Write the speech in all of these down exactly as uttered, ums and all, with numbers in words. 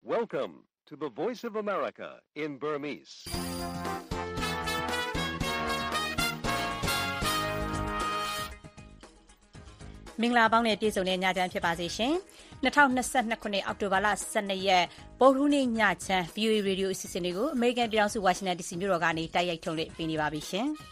Welcome to the Voice of America in Burmese. ။မင်္ဂလာပေါင်းနဲ့ပြည့်စုံတဲ့ညချမ်းဖြစ်ပါစေရှင်။၂၀၂၂ခုနှစ်အောက်တိုဘာလ၁၂ရက်ဗုဒ္ဓဟူးနေ့ညချမ်း ဗွီအိုအေ Radio အစီအစဉ်တွေကိုအမေရိကန်ပြည်ထောင်စုဝါရှင်တန်ဒီစီမြို့တော်ကနေတိုက်ရိုက်ထုတ်လွှင့်ပေးနေပါပြီရှင်။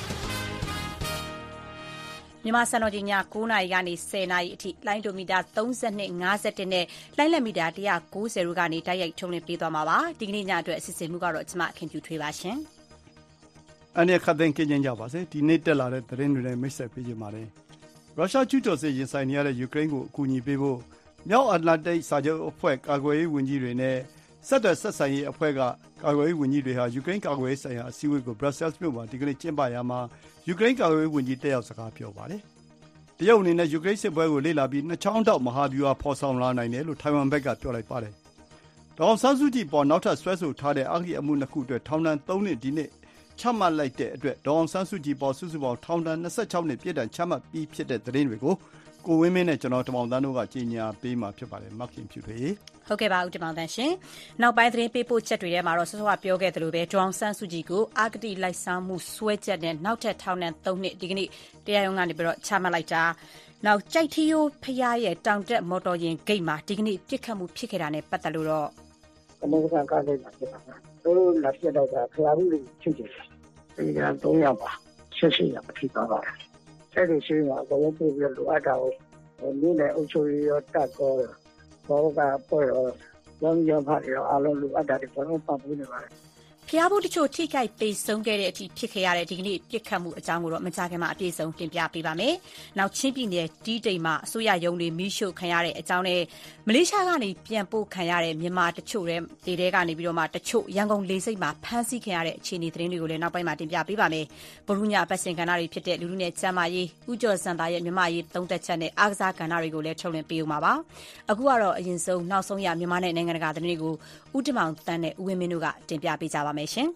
မြန်မာစံတော်ချိန်ည၉နာရီကနေ၁၀နာရီအထိလိုင်းဒိုမီတာသုံး၂ ၅၁နဲ့လိုင်းလက်မီတာ၁၉၀တို့ကနေတိုက်ရိုက်ထုတ်လွှင့်ပေးသွားမှာပါ။ဒီကနေ့ညအတွက်အစီအစဉ်မှုကတော့ကျမခင်ဖြူထွေးပါရှင်။အနေခတ်သိမ်းကြကြပါစေ။ဒီနေ့တက်လာတဲ့သတင်းတွေနဲ့မိတ်ဆက်ပေးကြပါမယ်။ရုရှားကျူးကျော်စစ်ရင်ဆိုင်နေရတဲ့ယူကရိန်းကိုအကူအညီပေးဖို့မြောက်အတ္တလန္တိတ်စာချုပ်အဖွဲ့ကာကွယ်ရေးဝန်ကြီးတွေနဲ့ဆက်သွယ်ဆက်ဆံရေးအဖွဲ့ကကာကွယ်ရေးဝန်ကြီးတွေဟာယူကရိန်းကာကွယ်ရေးဆိုင်ရာအစည်းအဝေးကို Brussels မြို့မှာဒီကနေ့ကျင်းပရာမှာယူကရိန်းကာကွယ်ရေးဝန်ကြီးတက်ရောက်စကားပြောပါတယ်။တရုတ်အနေနဲ့ယူကရိန်းစစ်ပွဲကိုလေ့လာပြီးနှစ်ချောင်းတောက်မဟာဗျူဟာဖော်ဆောင်လာနိုင်တယ်လို့ထိုင်ဝမ်ဘက်ကပြောလိုက်ပါတယ်။ဒေါ်အောင်ဆန်းစုကြည်ပေါ်နောက်ထပ်ဆွဲဆိုထားတဲ့အဂတိအမှုနှစ်ခုအတွက်ထောင်ဒဏ်သုံးနှစ်ဒီနေ့ချမှတ်လိုက်တဲ့အတွက်ဒေါ်အောင်ဆန်းစုကြည်ပေါ်စုစုပေါင်းထောင်ဒဏ်၂၆နှစ်ပြစ်ဒဏ်ချမှတ်ပြီးဖြစ်တဲ့သတင်းတွေကိုကိုဝင်းမင်းနဲ့ကျွန်တော်တမောင်တန်းတို့ကကြီးညာပေးမှာဖြစ်ပါတယ်။မခင်ဖြူထွေးဟုတ်ကဲ့ပါဦးတမောင်တန်းရှင်။နောက်ပိုင်းသတင်းပေးပို့ချက်တွေထဲမှာတော့စောစောကပြောခဲ့သလိုပဲဒေါ်အောင်ဆန်းစုကြည်ကိုအဂတိလိုက်စားမှုစွဲချက်နဲ့နောက်ထပ်ထောင်ဒဏ်သုံးနှစ်ဒီကနေ့တရားရုံးကနေပြီးတော့ချမှတ်လိုက်တာနောက်ကြိုက်ထီယိုဖျားရဲ့တောင်တက်မော်တော်ယာဉ်ဂိတ်မှာဒီကနေ့ပြစ်ခတ်မှုဖြစ်ခဲ့တာနဲ့ပတ်သက်လို့တော့အမေရိကန်ကားဂိတ်မှာဖြစ်တာပါ။တို့လာပြတ်တော့တာဖျားမှုတွေဖြစ်တယ်။ဒီကသုံးယောက်ပါဆက်ရှိရဖြစ်သွားတာ။အဲ့ဒီရှိမှာအကုန်လုံးပြပြီးလိုအပ်တာကိုဒီနေ့အုပ်ချုပ်ရေးရောတက်တော့ဘောကပေါ်ရောဝမ်းရောဖတ်ရောအလုံးလိုအပ်တာတွေကျွန်တော်ပတ်ပြီးနေပါတယ်။ဖျားဖို့တချို့ထိခိုက်ပေဆုံးခဲ့တဲ့အထိဖြစ်ခဲ့ရတဲ့ဒီကနေ့ပြစ်ခတ်မှုအကြောင်းကိုတော့မကြာခင်မှာအပြည့်အစုံတင်ပြပေးပါမယ်။နောက်ချင်းပြည်နယ်တီးတိမ်မှာအစိုးရရုံးတွေမိရှုခံရတဲ့အကြောင်းနဲ့မလေးရှားကနေပြန်ပို့ခံရတဲ့မြန်မာတချို့တဲ့ဒေတဲကနေပြီးတော့မှတချို့ရန်ကုန်လေဆိပ်မှာဖမ်းဆီးခံရတဲ့အခြေအနေသတင်းတွေကိုလည်းနောက်ပိုင်းမှာတင်ပြပေးပါမယ်။ဗုဒ္ဓညပတ်စင်ကဏ္ဍတွေဖြစ်တဲ့လူလူနဲ့ကျမ်းမာရေးဥကျော်စံသားရဲ့မြန်မာရေးသုံးသက်ချက်နဲ့အားကစားကဏ္ဍတွေကိုလည်းထုတ်လွှင့်ပေးဦးမှာပါ။အခုကတော့အရင်ဆုံးနောက်ဆုံးရမြန်မာနဲ့နိုင်ငံတကာသတင်းတွေကိုဦးတင်မောင်တန်းနဲ့ဦးဝင်းမင်းတို့ကတင်ပြပေးကြပါမယ်ရှင်။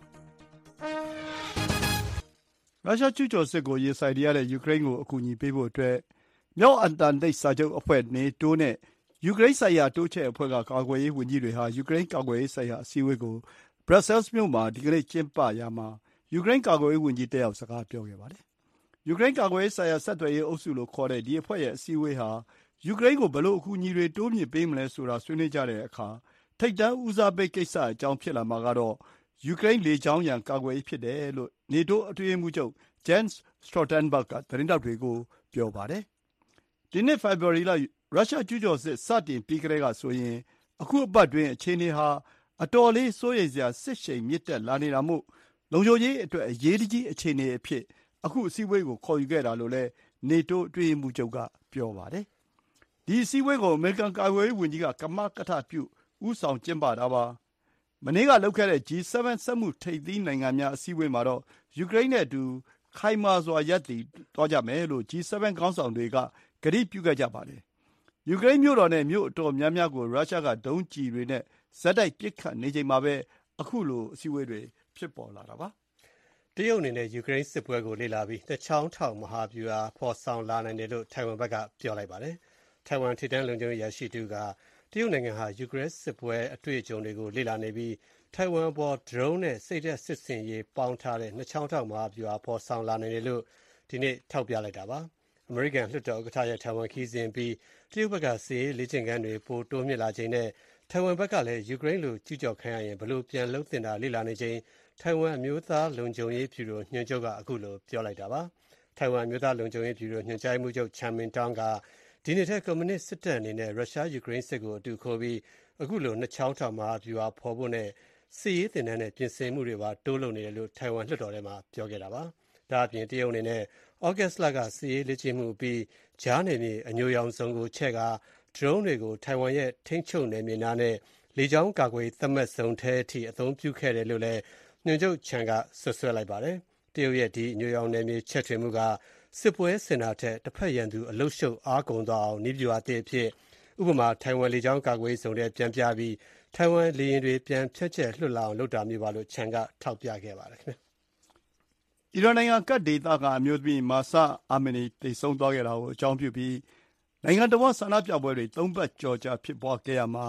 ရုရှားကျူးကျော်စစ်ကိုရင်ဆိုင်နေရတဲ့ယူကရိန်းကိုအကူအညီပေးဖို့အတွက်မြောက်အတ္တလန္တိတ်စာချုပ်အဖွဲ့နေတိုးနဲ့ယူကရိန်းဆိုင်ရာတိုးချဲ့အဖွဲ့ကကာကွယ်ရေးဝန်ကြီးတွေဟာယူကရိန်းကာကွယ်ရေးဆိုင်ရာအစည်းအဝေးကို Brussels မြို့မှာဒီကနေ့ကျင်းပရာမှာယူကရိန်းကာကွယ်ရေးဝန်ကြီးတက်ရောက်စကားပြောခဲ့ပါတယ်။ယူကရိန်းကာကွယ်ရေးဆိုင်ရာဆက်သွယ်ရေးအုပ်စုလို့ခေါ်တဲ့ဒီအဖွဲ့ရဲ့အစည်းအဝေးဟာယူကရိန်းကိုဘယ်လိုအကူအညီတွေတိုးမြှင့်ပေးမလဲဆိုတာဆွေးနွေးကြတဲ့အခါထိပ်တန်းဦးစားပေးကိစ္စအကြောင်းဖြစ်လာမှာကတော့ယူကရိန်းလေကြောင်းရန်ကာကွယ်ရေးဖြစ်တယ်လို့နေတိုးအတွင်းရေးမှူးချုပ် Jens Stoltenberg ကသတင်းတောက်တွေကိုပြောပါတယ်။ဒီနှစ်ဖေဖော်ဝါရီလရုရှားကျူးကျော်စစ်စတင်ပြီးကတည်းကဆိုရင်အခုအပတ်တွင်အခြေအနေဟာအတော်လေးစိုးရိမ်စရာစစ်ရှိန်မြင့်တက်လာနေတာမို့လုံခြုံရေးအတွက်အရေးကြီးအခြေအနေအဖြစ်အခုအစည်းအဝေးကိုခေါ်ယူခဲ့တာလို့လည်းနေတိုးအတွင်းရေးမှူးချုပ်ကပြောပါတယ်။ဒီအစည်းအဝေးကိုအမေရိကန်ကာကွယ်ရေးဝန်ကြီးကကမကထပြုဦးဆောင်ကျင်းပတာပါ။မနေ့ကလုပ်ခဲ့တဲ့ ဂျီ ဆဗန် စက်မှုထိပ်သီးနိုင်ငံများအစည်းအဝေးမှာတော့ယူကရိန်းနဲ့အတူခိုင်မာစွာရပ်တည်သွားကြမယ်လို့ ဂျီ ဆဗန် ခေါင်းဆောင်တွေကကတိပြုခဲ့ကြပါတယ်။ယူကရိန်းမြို့တော်နဲ့မြို့အတော်များများကိုရုရှားကဒုံးကျည်တွေနဲ့ဇက်တိုက်ပစ်ခတ်နေချိန်မှာပဲအခုလိုအစည်းအဝေးတွေဖြစ်ပေါ်လာတာပါ။တရုတ်အနေနဲ့ယူကရိန်းစစ်ပွဲကိုလေ့လာပြီးတစ်ချောင်းထောင်မဟာဗျူဟာဖော်ဆောင်လာနိုင်တယ်လို့ထိုင်ဝမ်ဘက်ကပြောလိုက်ပါတယ်။ထိုင်ဝမ်ထိပ်တန်းလုံခြုံရေးအရာရှိတူကတရုတ်နိုင်ငံဟာယူကရိန်းစစ်ပွဲအတွေ့အကြုံတွေကိုလေ့လာနေပြီးထိုင်ဝမ်ပေါ် drone နဲ့စိတ်ဓာတ်စစ်ဆင်ရေးပေါင်းထားတဲ့နှစ်ချောင်းထောက်မဟာဗျူဟာဖော်ဆောင်လာနိုင်တယ်လို့ဒီနေ့ထောက်ပြလိုက်တာပါ။အမေရိကန်လွှတ်တော်ဥက္ကဋ္ဌရဲ့ထိုင်ဝမ်ခီးစဉ်ပြီးတရုတ်ဘက်ကစစ်ရေးလေ့ကျင့်ခန်းတွေပိုတိုးမြင့်လာချိန်နဲ့ထိုင်ဝမ်ဘက်ကလည်းယူကရိန်းလိုကျူးကျော်ခံရရင်ဘယ်လိုပြန်လုပ်သင့်တာလေ့လာနေချိန်ထိုင်ဝမ်အမျိုးသားလုံခြုံရေးဗျူရိုညွှန်ချုပ်ကအခုလိုပြောလိုက်တာပါ။ထိုင်ဝမ်အမျိုးသားလုံခြုံရေးဗျူရိုညွှန်ကြားရေးမှူးချုပ်ချန်မင်တောင်းကဒီနေ့ထက်ကွန်မြူနစ်စစ်တပ်အနေနဲ့ရုရှားယူကရိန်းစစ်ကိုအတူခိုးပြီးအခုလိုနှစ်ချောင်းထောင်မဟာဗျူဟာဖော်ဖို့နဲ့စစ်ရေးသင်တန်းနဲ့ပြင်ဆင်မှုတွေပါတိုးလုပ်နေတယ်လို့ထိုင်ဝမ်လွှတ်တော်ထဲမှာပြောခဲ့တာပါ။ဒါအပြင်တရုတ်အနေနဲ့ဩဂတ်စ်လကစစ်ရေးလေ့ကျင့်မှုပြီးကြားနယ်မြေအညိုရောင်စုံကိုချဲ့က drone တွေကိုထိုင်ဝမ်ရဲ့ထိန်းချုပ်နယ်မြေနားနဲ့လေကြောင်းကာကွယ်သတ်မှတ်ဇုံထဲအထိအသုံးပြုခဲ့တယ်လို့လည်းညွှန်ချုပ်ချန်ကဆွဆွဲလိုက်ပါတယ်။တရုတ်ရဲ့ဒီအညိုရောင်နယ်မြေချဲ့ထွင်မှုကစစ်ပွဲစင်တာထက်တစ်ဖက်ရန်သူအလုရှုပ်အားကုန်သွားအောင်နည်းဗျူဟာအသစ်အဖြစ်ဥပမာထိုင်ဝမ်လေကြောင်းကာကွယ်ရေးဇုံထဲပြန်ပြပြီးထိုင်ဝမ်လေယာဉ်တွေပြန်ဖြတ်ချက်လွှတ်လာအောင်လုပ်တာမျိုးပါလို့ချန်ကထောက်ပြခဲ့ပါတယ်ခင်ဗျ။အီရန်နိုင်ငံကတ်ဒေသကအမျိုးသမီးမာဆာအာမီနီတိတ်ဆုံးသွားခဲ့တာကိုအကြောင်းပြုပြီးနိုင်ငံတော်ဆန္ဒပြပွဲတွေသုံးပတ်ကျော်ကြာဖြစ်ပွားခဲ့ရမှာ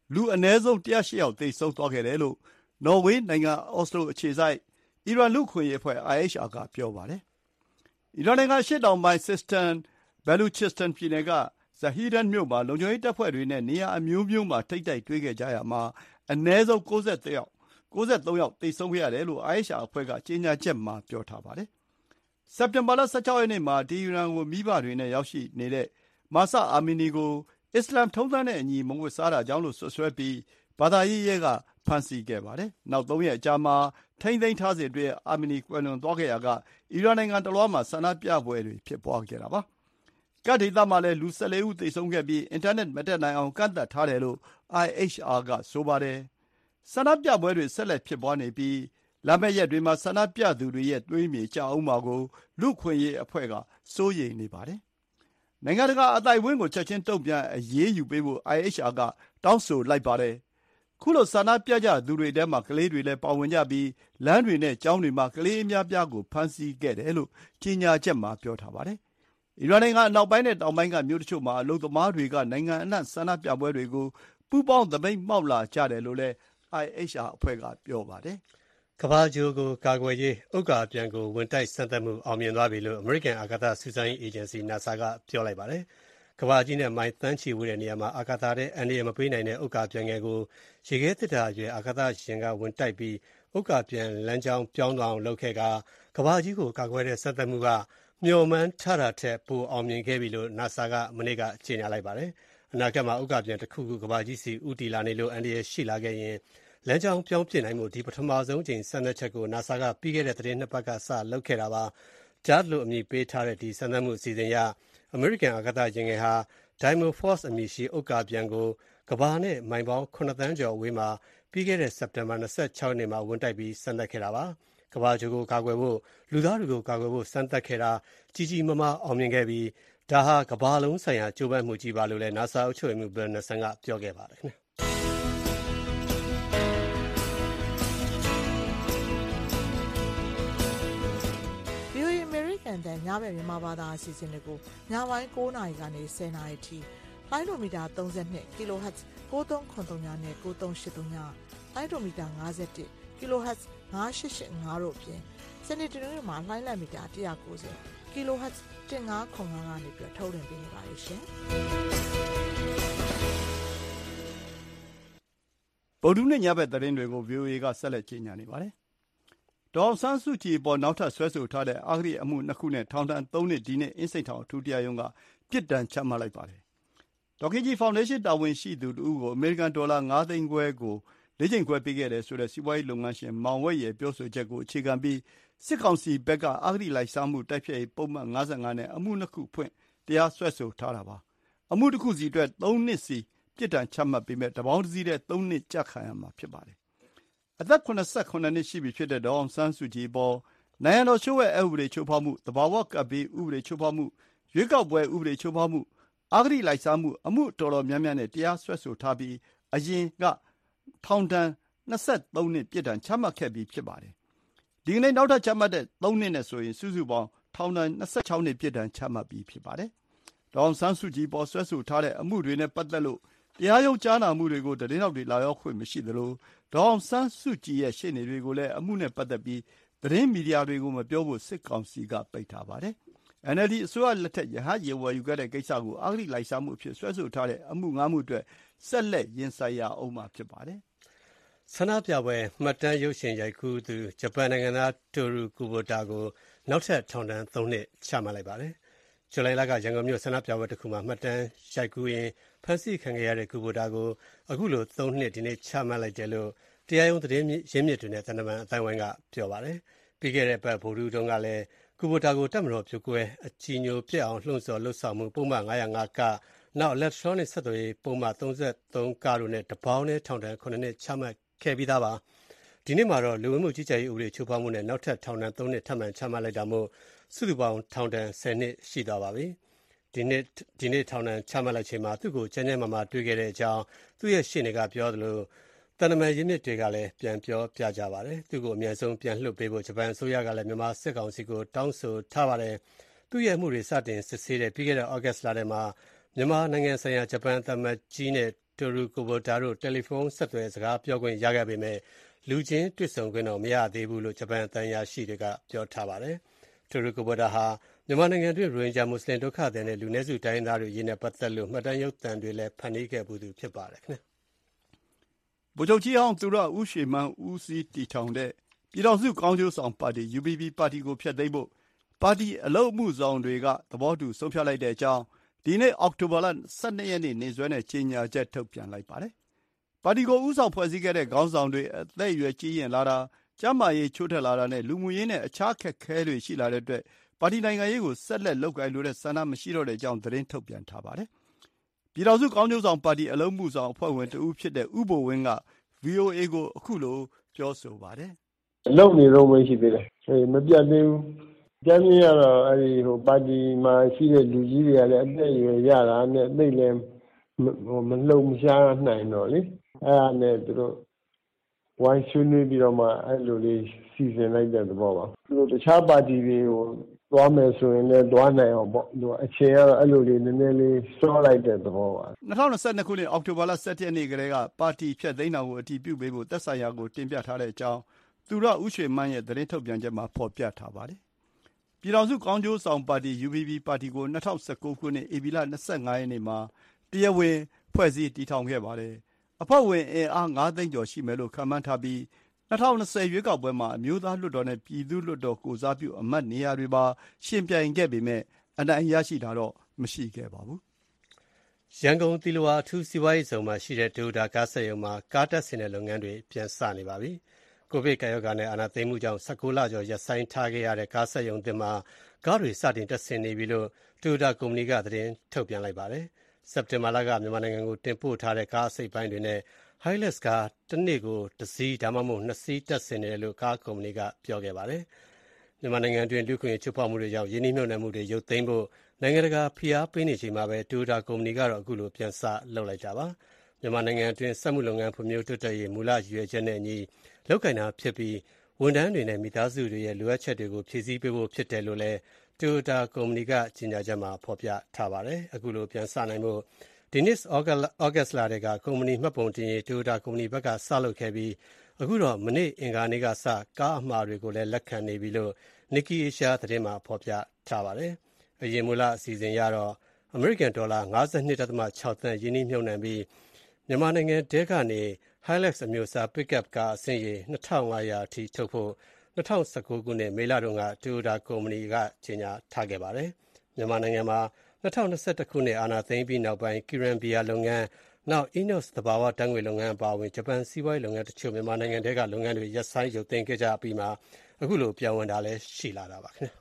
လူအနည်းဆုံးတစ်ရာရှစ်ယောက်သေဆုံးသွားခဲ့တယ်လို့နော်ဝေးနိုင်ငံအော်စလိုအခြေစိုက်အီရန်လူ့အခွင့်အရေးအဖွဲ့ အိုင် အက်ချ် အာ ကပြောပါတယ်။အီရန်နိုင်ငံအရှေ့တောင်ပိုင်း Sistan Baluchistan ပြည်နယ်က Zahedan မြို့မှာလုံခြုံရေးတပ်ဖွဲ့တွေနဲ့နေရာအမျိုးမျိုးမှာထိပ်တိုက်တွေ့ခဲ့ကြရာမှာအနည်းဆုံးကိုးဆယ်သုံးယောက်သေဆုံးခဲ့ရတယ်လို့ အိုင် အက်ချ် အာ အဖွဲ့ကကြေညာချက်မှာပြောထားပါတယ်။စက်တင်ဘာလ ၁၆ ရက်နေ့မှာတီဟီရန်ကိုမိဘတွေနဲ့ရောက်ရှိနေတဲ့ Mahsa Amini ကိုအစ္စလာမ်ထုံးတမ်းနဲ့အညီမဝတ်စားတာကြောင့်လို့စွပ်စွဲပြီးဘာသာရေးရဲကဖမ်းဆီးခဲ့ပါတယ်။နောက်သုံးရက်အကြာမှာထိန်းသိမ်းထားစဉ်အတွင်းအာမီနီကွယ်လွန်သွားခဲ့ရာကအီရန်နိုင်ငံတလွှားမှာဆန္ဒပြပွဲတွေဖြစ်ပွားခဲ့တာပါ။ကတ်ဒေသမှာလည်းလူ ၁၄ ဦးသေဆုံးခဲ့ပြီးအင်တာနက်မတက်နိုင်အောင်ကန့်သတ်ထားတယ်လို့ အိုင် အက်ချ် အာ ကဆိုပါတယ်။ဆန္ဒပြပွဲတွေဆက်လက်ဖြစ်ပွားနေပြီးလာမယ့်ရက်တွေမှာဆန္ဒပြသူတွေရဲ့သွေးမြေကျဦးမှာကိုလူ့အခွင့်အရေးအဖွဲ့ကစိုးရိမ်နေပါတယ်။နိုင်ငံတကာအသိုက်အဝန်းကိုချက်ချင်းတုံ့ပြန်အရေးယူပေးဖို့ အိုင် အက်ချ် အာ ကတောင်းဆိုလိုက်ပါတယ်။ခုလိုဆန္ဒပြကြသူတွေထဲမှာကလေးတွေလည်းပါဝင်ကြပြီးလမ်းတွေနဲ့ကျောင်းတွေမှာကလေးအများအပြားကိုဖမ်းဆီးခဲ့တယ်လို့ကြေညာချက်မှာပြောထားပါတယ်။အီရန်နိုင်ငံအနောက်ပိုင်းနဲ့တောင်ပိုင်းကမြို့တချို့မှာအလုပ်သမားတွေကနိုင်ငံအနှံ့ဆန္ဒပြပွဲတွေကိုပူးပေါင်းသပိတ်မှောက်လာကြတယ်လို့လည်း အိုင် အက်ချ် အာ အဖွဲ့ကပြောပါတယ်။ကမ္ဘာဂြိုဟ်ကိုကာကွယ်ရေးဥက္ကာပျံကိုဝင်တိုက်စမ်းသပ်မှုအောင်မြင်သွားပြီလို့အမေရိကန်အာကာသစူးစမ်းရေးအေဂျင်စီ NASA ကပြောလိုက်ပါတယ်။ကမ္ဘာကြီးနဲ့မိုင်သန်းချီဝေးတဲ့နေရာမှာအာကာသထဲအန္တရာယ်မပေးနိုင်တဲ့ဥက္ကာပျံငယ်ကိုရေခဲသေတ္တာအရွယ်အာကာသယာဉ်ကဝင်တိုက်ပြီးဥက္ကာပျံလမ်းကြောင်းပြောင်းသွားအောင်လုပ်ခဲ့ကာကမ္ဘာကြီးကိုကာကွယ်တဲ့စမ်းသပ်မှုကမျှော်မှန်းထားတာထက်ပိုအောင်မြင်ခဲ့ပြီလို့ NASA ကမနေ့ကကြေညာလိုက်ပါတယ်။အနာဂတ်မှာဥက္ကာပျံတစ်ခုခုကမ္ဘာကြီးဆီဦးတည်လာနေလို့အန္တရာယ်ရှိလာခဲ့ရင်လမ်းကြောင်းပြောင်းပြစ်နိုင်မှုဒီပထမဆုံးအကြိမ်စမ်းသပ်ချက်ကို NASA ကပြီးခဲ့တဲ့သီတင်းနှစ်ပတ်ကစလုပ်ခဲ့တာပါ။ DART လို့အမည်ပေးထားတဲ့ဒီစမ်းသပ်မှုအစီအစဉ်အရအမေရိကန်အာကာသယာဉ်ငယ်ဟာ Dimorphos အမည်ရှိဥက္ကာပျံကိုကမ္ဘာနဲ့မိုင်ပေါင်းခုနှစ်သန်းကျော်အဝေးမှာပြီးခဲ့တဲ့စက်တင်ဘာ၂၆ရက်နေ့မှာဝင်တိုက်ပြီးစမ်းသပ်ခဲ့တာပါ။ကမ္ဘာဂြိုဟ်ကိုကာကွယ်ဖို့လူသားတွေကိုကာကွယ်ဖို့စမ်းသပ်ခဲ့တာကြီးကြီးမားမားအောင်မြင်ခဲ့ပြီးဒါဟာကမ္ဘာလုံးဆိုင်ရာကြိုးပမ်းမှုကြီးပါလို့လည်း NASA အုပ်ချုပ်ရေးမှူး Bill Nelson ကပြောခဲ့ပါတယ်။ VOA အမေရိကန်တန်ညဘက်မြန်မာဘာသာအစီအစဉ်တွေကိုညပိုင်းကိုးနာရီကနေဆယ်နာရီထိလိုင်းဒိုမီတာသုံး၂ kHz ကိုသုံးခုသုံးညနဲ့ကိုသုံးရှစ်သုံးညလိုင်းဒိုမီတာ၅၁ kHz ၅၈၈၅တို့အပြင်စနေတနင်္ဂနွေမှာလိုင်းလံမီတာ၁၉၀ kHz ၁၅ခု၅ကနေပြီးထုတ်လွှင့်ပေးနေပါရဲ့ရှင်။ဗုဒ္ဓနေ့ညဘက်သတင်းတွေကို ဗွီအိုအေ ကဆက်လက်ကြေညာနေပါတယ်။ဒေါ်အောင်ဆန်းစုကြည်အပေါ်နောက်ထပ်စွဲဆိုထားတဲ့အဂတိအမှုနှစ်ခုနဲ့ထောင်ဒဏ်သုံးနှစ်ဒီနေ့အင်းစိန်ထောင်အထူးတရားရုံးကပြစ်ဒဏ်ချမှတ်လိုက်ပါတယ်။ဒေါ်ခင်ကြည်ဖောင်ဒေးရှင်းတာဝန်ရှိသူတဦးကိုအမေရိကန်ဒေါ်လာငါးသိန်းခွဲကိုလေးကြိမ်ခွဲပေးခဲ့တယ်ဆိုတဲ့စီးပွားရေးလုပ်ငန်းရှင်မောင်ဝက်ရဲ့ပြောဆိုချက်ကိုအခြေခံပြီးစစ်ကောင်စီဘက်ကအဂတိလိုက်စားမှုတိုက်ဖျက်ရေးပုဒ်မ၅၅နဲ့အမှုနှစ်ခုဖွင့်တရားစွဲဆိုထားတာပါ။အမှုတစ်ခုစီအတွက်သုံးနှစ်စီပြစ်ဒဏ်ချမှတ်ပေမဲ့တပေါင်းတစည်းတည်းသုံးနှစ်ကျခံရမှာဖြစ်ပါတယ်။အသက်၇၇နှစ်ရှိပြီဖြစ်တဲ့ဒေါ်အောင်ဆန်းစုကြည်အပေါ်နိုင်ငံတော်လျှို့ဝှက်အက်ဥပဒေချိုးဖောက်မှု၊သဘာဝကပ်ဘေးဥပဒေချိုးဖောက်မှု၊ရွေးကောက်ပွဲဥပဒေချိုးဖောက်မှု၊အဂတိလိုက်စားမှုအမှုတော်တော်များများနဲ့တရားစွဲဆိုထားပြီးအရင်ကထောင်ဒဏ်၂၃နှစ်ပြစ်ဒဏ်ချမှတ်ခဲ့ပြီးဖြစ်ပါတယ်။ဒီကနေ့နောက်ထပ်ချမှတ်တဲ့သုံးနှစ်နဲ့ဆိုရင်စုစုပေါင်းထောင်ဒဏ်၂၆နှစ်ပြစ်ဒဏ်ချမှတ်ပြီးဖြစ်ပါတယ်။ဒေါ်အောင်ဆန်းစုကြည်အပေါ်စွဲဆိုထားတဲ့အမှုတွေနဲ့ပတ်သက်လို့တရားရုံးကြားနာမှုတွေကိုသတင်းထောက်တွေလာရောက်ခွင့်မရှိသလိုဒေါ်အောင်ဆန်းစုကြည်ရဲ့ရှေ့နေတွေကိုလည်းအမှုနဲ့ပတ်သက်ပြီးသတင်းမီဒီယာတွေကိုမပြောဖို့စစ်ကောင်စီကပိတ်ထားပါတယ်။ အန် အယ်လ် ဒီ အစိုးရလက်ထက်ရဟတ်ယာဉ်ဝယ်ယူခဲ့တဲ့ကိစ္စကိုအဂတိလိုက်စားမှုအဖြစ်စွဲဆိုထားတဲ့အမှုငါးမှုအတွက်ဆက်လက်ရင်ဆိုင်ရဦးမှာဖြစ်ပါတယ်။ဆန္ဒပြပွဲမှတ်တမ်းရုပ်ရှင်ရိုက်ကူးသူဂျပန်နိုင်ငံသားတိုရူကူဘိုတာကိုနောက်ထပ်ထောင်ဒဏ်သုံးနှစ်ချမှတ်လိုက်ပါတယ်။ဇူလိုင်လကရန်ကုန်မြို့ဆန္ဒပြပွဲတစ်ခုမှာမှတ်တမ်းရိုက်ကူးရင်းဖမ်းဆီးခံခဲ့ရတဲ့ကူဘိုတာကိုအခုလိုသုံးနှစ်ဒီနေ့ချမှတ်လိုက်တယ်လို့တရားရုံးသတင်းရင်းမြစ်တွေနဲ့သံတမန်အတိုင်းဝိုင်းကပြောပါတယ်။ပြီးခဲ့တဲ့ပတ်ဗိုလ်ထူးတုန်းကလည်းကူဘိုတာကိုတပ်မတော်ပြိုကွဲအကြည်ညိုပြက်အောင်လှုံ့ဆော်လှုပ်ဆောင်မှုပုံမှန်၅၀၅ကနောက် electronic ဆက်သွယ်ရေးပုံမှန်၃၃ကတို့နဲ့တပေါင်းနဲ့ထောင်ဒဏ်ခုနှစ်နှစ်ချမှတ်ခဲ့ပြီးသားပါ။ဒီနေ့မှာတော့လူဝင်မှုကြီးကြပ်ရေးဥပဒေချိုးဖောက်မှုနဲ့နောက်ထပ်ထောင်ဒဏ်သုံးနှစ်ထပ်မံချမှတ်လိုက်တာမို့စုစုပေါင်းထောင်ဒဏ်ဆယ်နှစ်ရှိသွားပါပြီ။ဒီနေ့ဒီနေ့ထောင်ဒဏ်ချမှတ်လိုက်ချိန်မှာသူ့ကိုကျန်းကျန်းမာမာတွေ့ခဲ့တဲ့အကြောင်းသူ့ရဲ့ရှေ့နေကပြောသလိုတန်တမာရင်းမြစ်တွေကလည်းပြန်ပြောပြကြပါတယ်။သူ့ကိုအမြန်ဆုံးပြန်လွှတ်ပေးဖို့ဂျပန်အစိုးရကလည်းမြန်မာစစ်ကောင်စီကိုတောင်းဆိုထားပါတယ်။သူ့ရဲ့မှုတွေစတင်စစ်ဆေးတဲ့ပြီးခဲ့တဲ့ဩဂတ်လထဲမှာမြန်မာနိုင်ငံဆိုင်ရာဂျပန်သံအမတ်ကြီးနဲ့တိုရူကိုဘိုတာတို့တယ်လီဖုန်းဆက်သွယ်စကားပြောခွင့်ရခဲ့ပေမဲ့လူချင်းတွေ့ဆုံခွင့်တော့မရသေးဘူးလို့ဂျပန်သံအရာရှိတွေကပြောထားပါတယ်။တိုရူကိုဘိုတာဟာမြန်မာနိုင်ငံတွင်းရိုဟင်ဂျာမွတ်စလင်ဒုက္ခသည်နဲ့လူနည်းစုတိုင်းသားတွေအရေးနဲ့ပတ်သက်လို့မှတ်တမ်းရုပ်သံတွေလည်းဖန်တီးခဲ့ပူသူဖြစ်ပါတယ်ခင်ဗျ။ဗိုလ်ချုပ်ကြီးဟောင်းသူရဦးရွှေမန်းဦးစီးတည်ထောင်တဲ့ပြည်ထောင်စုကောင်းကျိုးဆောင်ပါတီ ယူ ပီ ပီ ပါတီကိုဖျက်သိမ်းဖို့ပါတီအလုပ်အမှုဆောင်တွေကသဘောတူဆုံးဖြတ်လိုက်တဲ့အကြောင်းဒီနေ့အောက်တိုဘာလ ၁၂ ရက်နေ့နေ့စွဲနဲ့ကြေညာချက်ထုတ်ပြန်လိုက်ပါတယ်။ပါတီကိုဦးဆောင်ဖွဲ့စည်းခဲ့တဲ့ခေါင်းဆောင်တွေအသက်အရွယ်ကြီးရင့်လာတာ၊ကျန်းမာရေးချို့တဲ့လာတာနဲ့လူမှုရေးနဲ့အခြားအခက်အခဲတွေရှိလာတဲ့အတွက်ပါတီနိုင်ငံရေးကိုဆက်လက်လုပ်ကိုင်လိုတဲ့ဆန္ဒမရှိတော့တဲ့အကြောင်းသတင်းထုတ်ပြန်ထားပါတယ်။ပြည်ထောင်စုကောင်းကျိုးဆောင်ပါတီအလုပ်အမှုဆောင်အဖွဲ့ဝင်တဦးဖြစ်တဲ့ဦးဘိုဝင်းက ဗွီအိုအေ ကိုအခုလိုပြောဆိုပါတယ်။လုပ်နေတော့မရှိသေးတယ်။မပြတ်သေးဘူး။ကျန်းကျင်ရတော့အဲဒီဟိုပါတီမှာရှိတဲ့လူကြီးတွေကလည်းအသက်အရွယ်ရတာနဲ့သိလည်းဟိုမလှုပ်မရှားနိုင်တော့လေ။အဲဒါနဲ့သူတို့ဝိုင်းဆွေးနွေးပြီးတော့မှအဲလိုလေးစီစဉ်လိုက်တဲ့သဘောပါ။သူတို့တခြားပါတီတွေကိုသွားမယ်ဆိုရင်လည်းသွားနိုင်အောင်ပေါ့။သူအချိန်ကတော့အဲ့လိုလေးနည်းနည်းလေးစောလိုက်တဲ့သဘောပါ။၂၀၂၂ ခုနှစ်အောက်တိုဘာလ ၁၁ ရက်နေ့ကတည်းကပါတီဖျက်သိမ်းတာကိုအတည်ပြုပေးဖို့သက်ဆိုင်ရာကိုတင်ပြထားတဲ့အကြောင်းသူရဦးရွှေမန်းရဲ့သတင်းထုတ်ပြန်ချက်မှာဖော်ပြထားပါတယ်။ပြည်ထောင်စုကောင်းကျိုးဆောင်ပါတီ ယူ ပီ ပီ ပါတီကို၂၀၁၉ ခုနှစ်ဧပြီလ ၂၅ ရက်နေ့မှာတရားဝင်ဖွဲ့စည်းတည်ထောင်ခဲ့ပါတယ်။အဖွဲ့ဝင်အင်အား ငါးသိန်းကျော်ရှိမယ်လို့ခန့်မှန်းထားပြီး၂၀၂၀ ရွေးကောက်ပွဲမှာအမျိုးသားလွှတ်တော်နဲ့ပြည်သူ့လွှတ်တော်ကိုယ်စားပြုအမတ်နေရာတွေပါယှဉ်ပြိုင်ခဲ့ပေမယ့်အနိုင်ရရှိတာတော့မရှိခဲ့ပါဘူး။ရန်ကုန်သီလဝါအထူးစီးပွားရေးဇုံမှာရှိတဲ့တိုယိုတာကားစက်ရုံမှာကားတပ်ဆင်တဲ့လုပ်ငန်းတွေပြန်စနေပါပြီ။ကိုဗစ်ကပ်ရောဂါနဲ့အာဏာသိမ်းမှုကြောင့်၁၉ လကျော်ရပ်ဆိုင်းထားခဲ့ရတဲ့ကားစက်ရုံသစ်မှာကားတွေစတင်တပ်ဆင်နေပြီလို့တိုယိုတာကုမ္ပဏီကသတင်းထုတ်ပြန်လိုက်ပါတယ်။စက်တင်ဘာလကမြန်မာနိုင်ငံကိုတင်ပို့ထားတဲ့ကားအစိတ်ပိုင်းတွေနဲ့Hilux ကားတစ်နေ့ကိုတစ်စီးဒါမှမဟုတ်နှစ်စီးတပ်ဆင်တယ်လို့ကားကုမ္ပဏီကပြောခဲ့ပါတယ်။မြန်မာနိုင်ငံတွင်းလူ့အခွင့်အရေးချိုးဖောက်မှုတွေကြောင့်ယင်းနှိမ့်နှံမှုတွေရုပ်သိမ်းဖို့နိုင်ငံတကာဖိအားပေးနေချိန်မှာပဲတိုယိုတာကုမ္ပဏီကတော့အခုလိုပြန်စလုပ်လိုက်တာပါ။မြန်မာနိုင်ငံတွင်းစက်မှုလုပ်ငန်းဖွံ့ဖြိုးတိုးတက်ရေးမူလရည်ရွယ်ချက်နဲ့အညီလုပ်ကိုင်တာဖြစ်ပြီးဝန်ထမ်းတွေနဲ့မိသားစုတွေရဲ့လိုအပ်ချက်တွေကိုဖြည့်ဆည်းပေးဖို့ဖြစ်တယ်လို့လည်းတိုယိုတာကုမ္ပဏီကကြေညာချက်မှာဖော်ပြထားပါတယ်။အခုလိုပြန်စနိုင်ဖို့ဒီနှစ်ဩဂတ်လကကုမ္ပဏီမှတ်ပုံတင်ရေးတိုယိုတာကုမ္ပဏီဘက်ကစလုပ်ခဲ့ပြီးအခုတော့မနေ့အင်္ဂါနေ့ကစကားအမှာတွေကိုလည်းလက်ခံနေပြီလို့ Nikkei Asia သတင်းမှာဖော်ပြထားပါတယ်။အရင်မူလအစီအစဉ်ရတော့အမေရိကန်ဒေါ်လာ ၅၂.၆ သန်းယင်းနှိမ့်မြှုပ်နှံပြီးမြန်မာနိုင်ငံတဲကနေ Hilux အမျိုးအစား Pickup ကားအစီးရေ၂၅၀၀အထိထုတ်ဖို့၂၀၁၉ ခုနှစ်မေလတုန်းကတိုယိုတာကုမ္ပဏီကကြေညာထားခဲ့ပါတယ်။မြန်မာနိုင်ငံမှာ၂၀၂၁ ခုနှစ်အာဏာသိမ်းပြီးနောက်ပိုင်းကီရန်ဘီယာလုပ်ငန်းနောက် Enos သဘာဝဓာတ်ငွေ့လုပ်ငန်းအပါအဝင်ဂျပန်စီးပွားရေးလုပ်ငန်းတချို့မြန်မာနိုင်ငံထဲကလုပ်ငန်းတွေရပ်ဆိုင်းရုပ်သိမ်းခဲ့ကြပြီးမှအခုလိုပြောင်းဝင်တာလည်းရှိလာတာပါခင်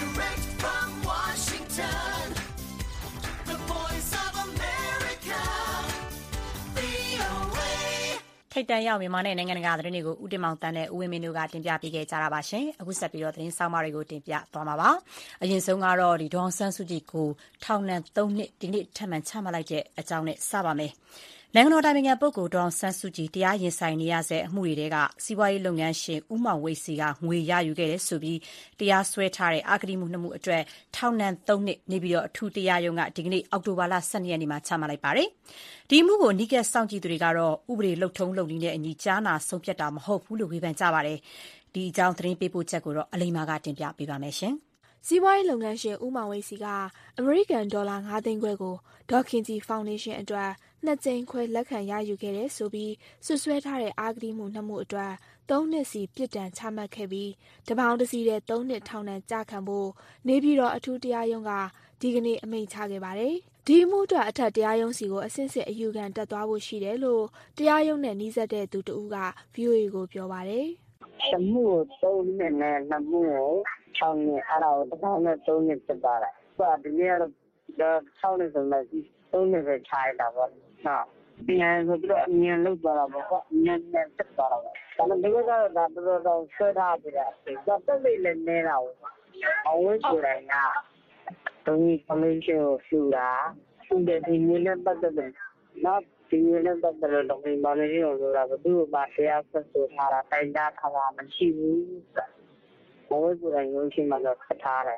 ဗျာထိတ်တန့်ရောက်မြန်မာနဲ့နိုင်ငံတကာသတင်းတွေကိုဦးတင်မောင်တန်းနဲ့ဦးဝင်းမင်းတို့ကတင်ပြပေးခဲ့ကြတာပါရှင်။အခုဆက်ပြီးတော့သတင်းဆောင်မတွေကိုတင်ပြသွားမှာပါ။အရင်ဆုံးကတော့ဒီဒေါန်ဆန်းစုကြည်ကိုထောင်ဒဏ်သုံးနှစ်ဒီနေ့ထပ်မံချမှတ်လိုက်တဲ့အကြောင်းနဲ့စပါမယ်။နိုင်ငံတော်တိုင်ပင်ခံပုဂ္ဂိုလ်ဒေါန်ဆန်းစုကြည်တရားရင်ဆိုင်နေရတဲ့အမှုတွေကစီးပွားရေးလုပ်ငန်းရှင်ဦးမောင်ဝိတ်စီကငွေရယူခဲ့တဲ့ဆိုပြီးတရားစွဲထားတဲ့အာဂတိမှုနှစ်မှုအတွက်ထောင်ဒဏ်သုံးနှစ်နေပြီးတော့အထူးတရားရုံးကဒီကနေ့အောက်တိုဘာလ ၁၂ ရက်နေ့မှာချမှတ်လိုက်ပါတယ်။ဒီမှုကိုအနီးကပ်စောင့်ကြည့်သူတွေကတော့ဥပဒေလှုပ်ထုံးလုပ်နည်းနဲ့အညီကြားနာဆုံးဖြတ်တာမဟုတ်ဘူးလို့ဝေဖန်ကြပါတယ်။ဒီအကြောင်းသတင်းပေးပို့ချက်ကိုတော့အလိမ္မာကတင်ပြပေးပါမယ်ရှင်။စီးပွားရေးလုပ်ငန်းရှင်ဦးမောင်ဝိတ်စီကအမေရိကန်ဒေါ်လာ ငါးသိန်းခွဲကိုဒေါ်ခင်ကြည်ဖောင်ဒေးရှင်းအတွက်နှစ်ကြိမ်ခွဲလက်ခံရယူခဲ့တဲ့ဆိုပြီးဆွဆွဲထားတဲ့အာဂတိမှုနှစ်မှုအတွက်သုံးနှစ်စီပြစ်ဒဏ်ချမှတ်ခဲ့ပြီးတပေါင်းတစည်းတဲ့သုံးနှစ်ထောင်ဒဏ်ကြခံဖို့နေပြည်တော်အထူးတရားရုံးကဒီကနေ့အမိန့်ချခဲ့ပါတယ်။ဒီမှုအတွက်အထက်တရားရုံးစီကိုအဆင့်ဆင့်အယူခံတက်သွားဖို့ရှိတယ်လို့တရားရုံးနဲ့နှီးစပ်တဲ့သူတဦးက ဗွီအိုအေ ကိုပြောပါတယ်။တမှုကိုသုံးနှစ်နဲ့နှစ်မှုကို၆နှစ်အဲ့ဒါကိုတစ်ပေါင်းနဲ့သုံးနှစ်ဖြစ်သွားတယ်။ဆိုတော့ဒီနေ့ကတော့၆နှစ်ဆိုမှသုံးနှစ်ပဲခြားရတာပေါ့။ဟုတ်ပြန်ဆိုပြီးတော့အမြင်လောက်သွားတာပေါ့ကွာအမြင်နဲ့တက်သွားတာပေါ့ဒါပေမဲ့ဒီကတော့ဒါတော်တော်ဆွဲထားပြတာတော့တက်လိမ့်လည်းနေတာပေါ့အဝိဇ္ဇာကတုံးကြီးကမင်းရှိကိုရှူတာရှူတဲ့ဒီမျိုးနဲ့ပတ်သက်တယ်နောက်ဒီမျိုးနဲ့ပတ်သက်တော့ဒီမာနေရောဆိုတာဘယ်သူမှတရားဆက်ဆိုထားတာတိုင်တာထားတာမရှိဘူးအဝိဇ္ဇာရုံးရှိမှတော့ဆက်ထားတယ်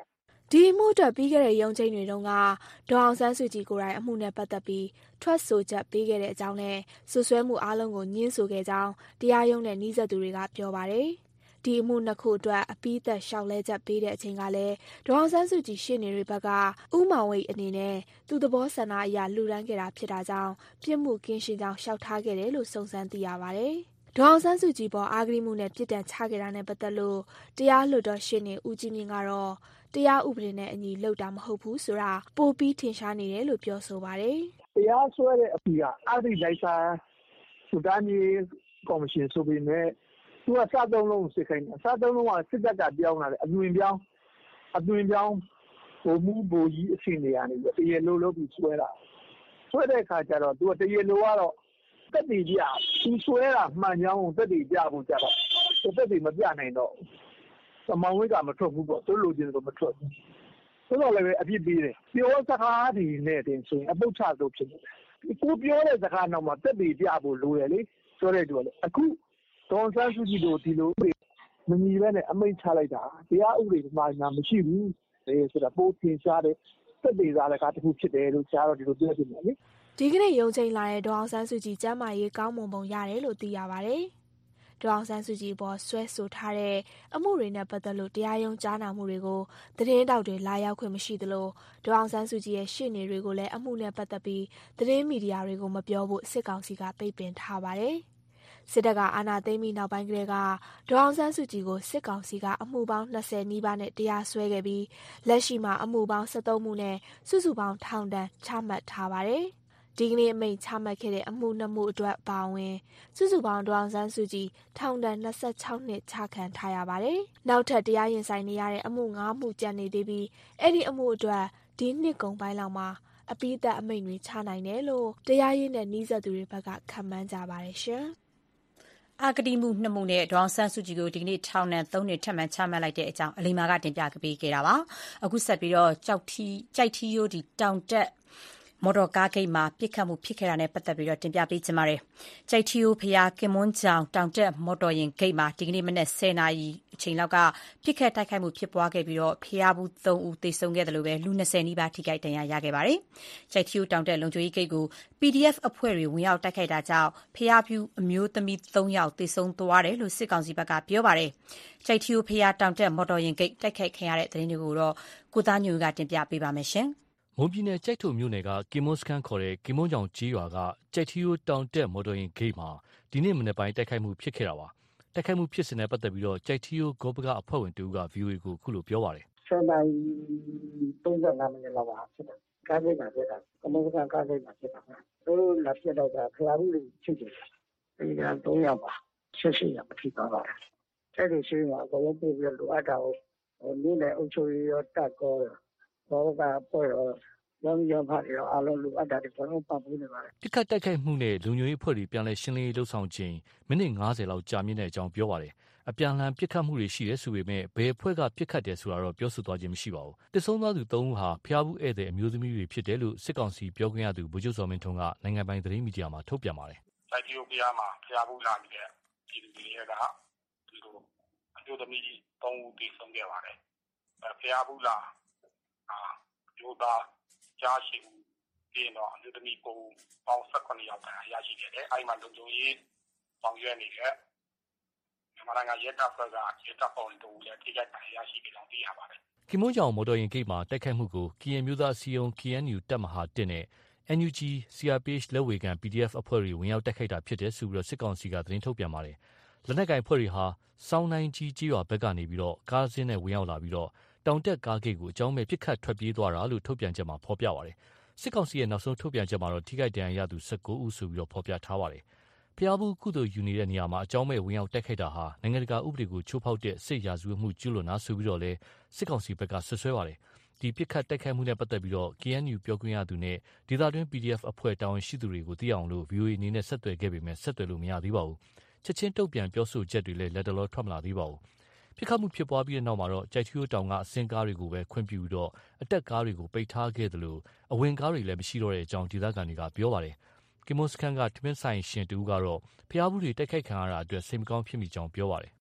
ဒီအမှုအတွက်ပြီးခဲ့တဲ့ရုံးချိန်တွေတုန်းကဒေါအောင်ဆန်းစုကြည်ကိုယ်တိုင်အမှုနဲ့ပတ်သက်ပြီးထွက်ဆိုချက်ပေးခဲ့တဲ့အကြောင်းနဲ့ဆွဆွဲမှုအလုံးကိုညှင်းဆိုခဲ့ကြောင်းတရားရုံးနဲ့နှီးဆက်သူတွေကပြောပါတယ်။ဒီအမှုနှစ်ခုအတွက်အပိသက်လျှောက်လဲချက်ပေးတဲ့အချိန်ကလည်းဒေါအောင်ဆန်းစုကြည်ရှေ့နေတွေဘက်ကဥမောင်ဝိတ်အနေနဲ့သူသဘောဆန္ဒအရလှူဒန်းခဲ့တာဖြစ်တာကြောင့်ပြစ်မှုကင်းရှင်းကြောင်းလျှောက်ထားခဲ့တယ်လို့စုံစမ်းသိရပါတယ်။ဒေါအောင်ဆန်းစုကြည်ပေါ်အာဂရိမှုနဲ့ပြစ်ဒဏ်ချခဲ့တာနဲ့ပတ်သက်လို့တရားလွှတ်တော်ရှေ့နေဦးကြီးမြင့်ကတော့တရားဥပဒေနဲ့အညီလုပ်တာမဟုတ်ဘူးဆိုတာပိုပြီးထင်ရှားနေတယ်လို့ပြောဆိုပါတယ်။တရားစွဲတဲ့အဖြစ်ကအဂရိလိုက်စာစုတမ်းရေးကော်မရှင်ဆိုပြီးနဲ့သူကစသုံးလုံးစစ်ခိုင်းတယ်စသုံးလုံးကစစ်တပ်ကပြောင်းလာတယ်အသွင်ပြောင်းအသွင်ပြောင်းဘုံမှုဘိုလ်ကြီးအရှင်တွေကနေတရေလိုလို့ပြီးဆွဲတာဆွဲတဲ့အခါကျတော့သူကတရေလိုကတော့တက်တည်ပြသူဆွဲတာမှန်ကြောင်းတက်တည်ပြဖို့ကြတော့တက်တည်မပြနိုင်တော့သမောင်ဝိတ်ကမထွက်ဘူးပေါ့သူလိုချင်တယ်မထွက်ဘူးဆိုတော့လည်းအပြစ်ပေးတယ်ပြောစကားဒီနဲ့တင်ဆိုရင်အပုတ်ချလို့ဖြစ်တယ်ကိုပြောတဲ့စကားနောက်မှာတက်တည်ပြဖို့လိုတယ်လေဆိုတဲ့တူကလေအခုဒေါ်ဆန်းစုကြည်တို့ဒီလိုမမီပဲနဲ့အမိန့်ချလိုက်တာတရားဥပဒေမှာမရှိဘူးလေဆိုတာပိုထင်ရှားတယ်တက်တည်စားလည်းကားတစ်ခုဖြစ်တယ်လို့ကြားတော့ဒီလိုပြောပြနေတယ်လေဒီကနေ့ရုံချိန်လာတဲ့ဒေါအောင်ဆန်းစုကြည်ကျမ်းမာရေးကောင်းမွန်ပုံရတယ်လို့သိရပါတယ်။ဒေါအောင်ဆန်းစုကြည်ပေါ်ဆွဲဆိုထားတဲ့အမှုတွေနဲ့ပတ်သက်လို့တရားရုံးကြားနာမှုတွေကိုသတင်းတောက်တွေလာရောက်ခွင့်မရှိသလိုဒေါအောင်ဆန်းစုကြည်ရဲ့ရှေ့နေတွေကိုလည်းအမှုနဲ့ပတ်သက်ပြီးသတင်းမီဒီယာတွေကိုမပြောဖို့စစ်ကောင်စီကပိတ်ပင်ထားပါတယ်။စစ်တပ်ကအာဏာသိမ်းပြီးနောက်ပိုင်းကတည်းကဒေါအောင်ဆန်းစုကြည်ကိုစစ်ကောင်စီကအမှုပေါင်း၂၀နီးပါးနဲ့တရားစွဲခဲ့ပြီးလက်ရှိမှာအမှုပေါင်း၁၃မှုနဲ့စုစုပေါင်းထောင်ဒဏ်ချမှတ်ထားပါတယ်။ဒီကနေ့အမိန့်ချမှတ်ခဲ့တဲ့အမှုနှစ်မှုအတွက်ပါဝင်စုစုပေါင်းဒေါအောင်ဆန်းစုကြည်ထောင်ဒဏ်၂၆နှစ်ချခံထားရပါတယ်။နောက်ထပ်တရားရင်ဆိုင်နေရတဲ့အမှု၅မှုကျန်နေသေးပြီးအဲ့ဒီအမှုအတွက်ဒီနှစ်ကုန်ပိုင်းလောက်မှာအပိသက်အမိန့်တွေချနိုင်တယ်လို့တရားရေးနဲ့နှီးစပ်သူတွေဘက်ကခန့်မှန်းကြပါတယ်ရှင်။အာဂတိမှုနှစ်မှုနဲ့ဒေါအောင်ဆန်းစုကြည်ကိုဒီကနေ့ထောင်ဒဏ်သုံးနှစ်ထပ်မံချမှတ်လိုက်တဲ့အကြောင်းအလိမ္မာကတင်ပြပေးခဲ့တာပါ။အခုဆက်ပြီးတော့ကြောက်ထီကြိုက်ထီယိုဒီတောင်တက်မော်တော်ကားဂိတ်မှာပြစ်ခတ်မှုဖြစ်ခဲ့တာနဲ့ပတ်သက်ပြီးတော့တင်ပြပေးချင်ပါတယ်။ကြိုက်ထီယိုဖျားကင်မွန်းချောင်တောင်တက်မော်တော်ယာဉ်ဂိတ်မှာဒီကနေ့မနက်၁၀နာရီအချိန်လောက်ကပြစ်ခတ်တိုက်ခိုက်မှုဖြစ်ပွားခဲ့ပြီးတော့ဖျားဘူးသုံးဦးသေဆုံးခဲ့တယ်လို့ပဲလူ၂၀နီးပါးထိခိုက်ဒဏ်ရာရခဲ့ပါတယ်။ကြိုက်ထီယိုတောင်တက်လုံခြုံရေးဂိတ်ကို ပီဒီအက်ဖ် အဖွဲ့တွေဝင်ရောက်တိုက်ခိုက်တာကြောင့်ဖျားပြူအမျိုးသမီး၃ယောက်သေဆုံးသွားတယ်လို့စစ်ကောင်စီဘက်ကပြောပါတယ်။ကြိုက်ထီယိုဖျားတောင်တက်မော်တော်ယာဉ်ဂိတ်တိုက်ခိုက်ခံရတဲ့သတင်းတွေကိုတော့ကိုသားညွန့်ကတင်ပြပေးပါမယ်ရှင်။မွန်ပြည်နယ်ကြိုက်ထုံမြို့နယ်ကကင်မွန်းစခန်းခေါ်တဲ့ကင်မွန်းချောင်ကျေးရွာကကြိုက်ထီယိုတောင်တက်မော်တော်ယာဉ်ဂိတ်မှာဒီနေ့မနက်ပိုင်းတိုက်ခိုက်မှုဖြစ်ခဲ့တာပါ။တိုက်ခိုက်မှုဖြစ်စဉ်နဲ့ပတ်သက်ပြီးတော့ကြိုက်ထီယိုဂောပကအဖွဲ့ဝင်တူက ဗီအိုအေကိုအခုလိုပြောပါတယ်။၁၀နာရီ၃၅မိနစ်လောက်ပါဖြစ်တာ။ကားဂိတ်မှာဖြစ်တာ။ကင်မွန်းစခန်းကားဂိတ်မှာဖြစ်တာ။သူတို့လာဖြစ်တော့ဖျားဘူးလေးဖြစ်တယ်။ဒီက၃ယောက်ပါ။ရှစ်ရှစ်ယောက်ဖြစ်သွားပါတယ်။အဲ့ဒီရှိမှာအကုန်လုံးပို့ပြီးလိုအပ်တာကိုမြို့နယ်အုပ်ချုပ်ရေးရောတပ်ကောဘောကပေါ်ရောရောင်းရောင်းဖတ်ရောအလုံးလိုအပ်တာတွေကျွန်တော်ပတ်ပေးနေပါတယ်တိခတ်တိုက်ခိုက်မှုနဲ့လူမျိုးရေးဖွဲ့တွေပြန်လည်ရှင်းလင်းရေးလှုပ်ဆောင်ခြင်းမိနစ်၅၀လောက်ကြာမြင့်တဲ့အကြောင်းပြောပါတယ်အပြန်အလှန်ပစ်ခတ်မှုတွေရှိတယ်ဆိုပေမဲ့ဘယ်အဖွဲ့ကပစ်ခတ်တယ်ဆိုတာတော့ပြောဆိုသွားခြင်းမရှိပါဘူးတဆုံးသွားသူ၃ဦးဟာဖျားဘူးဧည့်သည်အမျိုးသမီးတွေဖြစ်တယ်လို့စစ်ကောင်စီပြောခွင့်ရသူဗိုလ်ချုပ်စောမင်းထွန်းကနိုင်ငံပိုင်သတင်းမီဒီယာမှာထုတ်ပြန်ပါတယ်စိုက်တီယိုပီးယားမှာဖျားဘူးလာနေတဲ့ဒီလူတွေကဒီလိုအမျိုးသမီး၃ဦးတည်ဆုံးခဲ့ပါတယ်ဖျားဘူးလာအာယူသားကြားရှိမှုပြီးတော့အမျိုးသမီးကိုပေါင်း၁၇ယောက်တာရရှိခဲ့တယ်အဲဒီမှာလုံခြုံရေးဆောင်ရွက်နေတဲ့မြန်မာနိုင်ငံရဲတပ်ဖွဲ့ကရဲတပ်ဖွဲ့ဝင်တို့လည်းထိခိုက်ဒဏ်ရာရရှိခဲ့ကြောင်းသိရပါတယ်ကင်မွန်းချောင်မော်တော်ယာဉ်ဂိတ်မှာတိုက်ခိုက်မှုကိုကရင်မျိုးသားစီယုံ ကေအန်ယူ တပ်မဟာ၁နဲ့ အန်ယူဂျီ စီအာပီအက်ချ် လက်ဝေခံ ပီဒီအက်ဖ် အဖွဲ့တွေဝင်ရောက်တိုက်ခိုက်တာဖြစ်တယ်ဆိုပြီးစစ်ကောင်စီကသတင်းထုတ်ပြန်ပါတယ်လက်နက်ကိုင်အဖွဲ့တွေဟာစောင်းနိုင်ကြီးကြီးရွာဘက်ကနေပြီးတော့ကားစင်းနဲ့ဝင်ရောက်လာပြီးတော့တောင်တက်ကားဂိတ်ကိုအကြောင်းမဲ့ပစ်ခတ်ထွက်ပြေးသွားတာလို့ထုတ်ပြန်ချက်မှာဖော်ပြပါတယ်စစ်ကောင်စီရဲ့နောက်ဆုံးထုတ်ပြန်ချက်မှာတော့ထိခိုက်ဒဏ်ရာရသူ၁၉ဦးဆိုပြီးတော့ဖော်ပြထားပါတယ်ဖျားဘူးကုသိုလ်ယူနေတဲ့နေရာမှာအကြောင်းမဲ့ဝင်ရောက်တိုက်ခိုက်တာဟာနိုင်ငံတကာဥပဒေကိုချိုးဖောက်တဲ့စစ်ရာဇဝတ်မှုကျူးလွန်တာဆိုပြီးတော့လဲစစ်ကောင်စီဘက်ကဆွဆွဲပါတယ်ဒီပစ်ခတ်တိုက်ခိုက်မှုနဲ့ပတ်သက်ပြီးတော့ ကေအန်ယူ ပြောခွင့်ရသူနဲ့ဒေသတွင်း ပီဒီအက်ဖ် အဖွဲ့တာဝန်ရှိသူတွေကိုသိအောင်လို့ ဗီအိုအေ အနေနဲ့ဆက်သွယ်ခဲ့ပေမဲ့ဆက်သွယ်လို့မရသေးပါဘူးချက်ချင်းတုံ့ပြန်ပြောဆိုချက်တွေလည်းလက်တလောထွက်မလာသေးပါဘူးပြစ်ခတ်မှုဖြစ်ပွားပြီးတဲ့နောက်မှာတော့ကြိုက်ထီယိုတောင်ကအစင်းကားတွေကိုပဲခွင့်ပြုပြီးတော့အတက်ကားတွေကိုပိတ်ထားခဲ့တယ်လို့အဝင်ကားတွေလည်းမရှိတော့တဲ့အကြောင်းဒေသခံတွေကပြောပါတယ်ကင်မွန်စခန်းကထမင်းဆိုင်ရှင်တူကတော့ဖျားဘူးတွေတိုက်ခိုက်ခံရတာအတွက်စိတ်မကောင်းဖြစ်မိကြောင်းပြောပါတယ်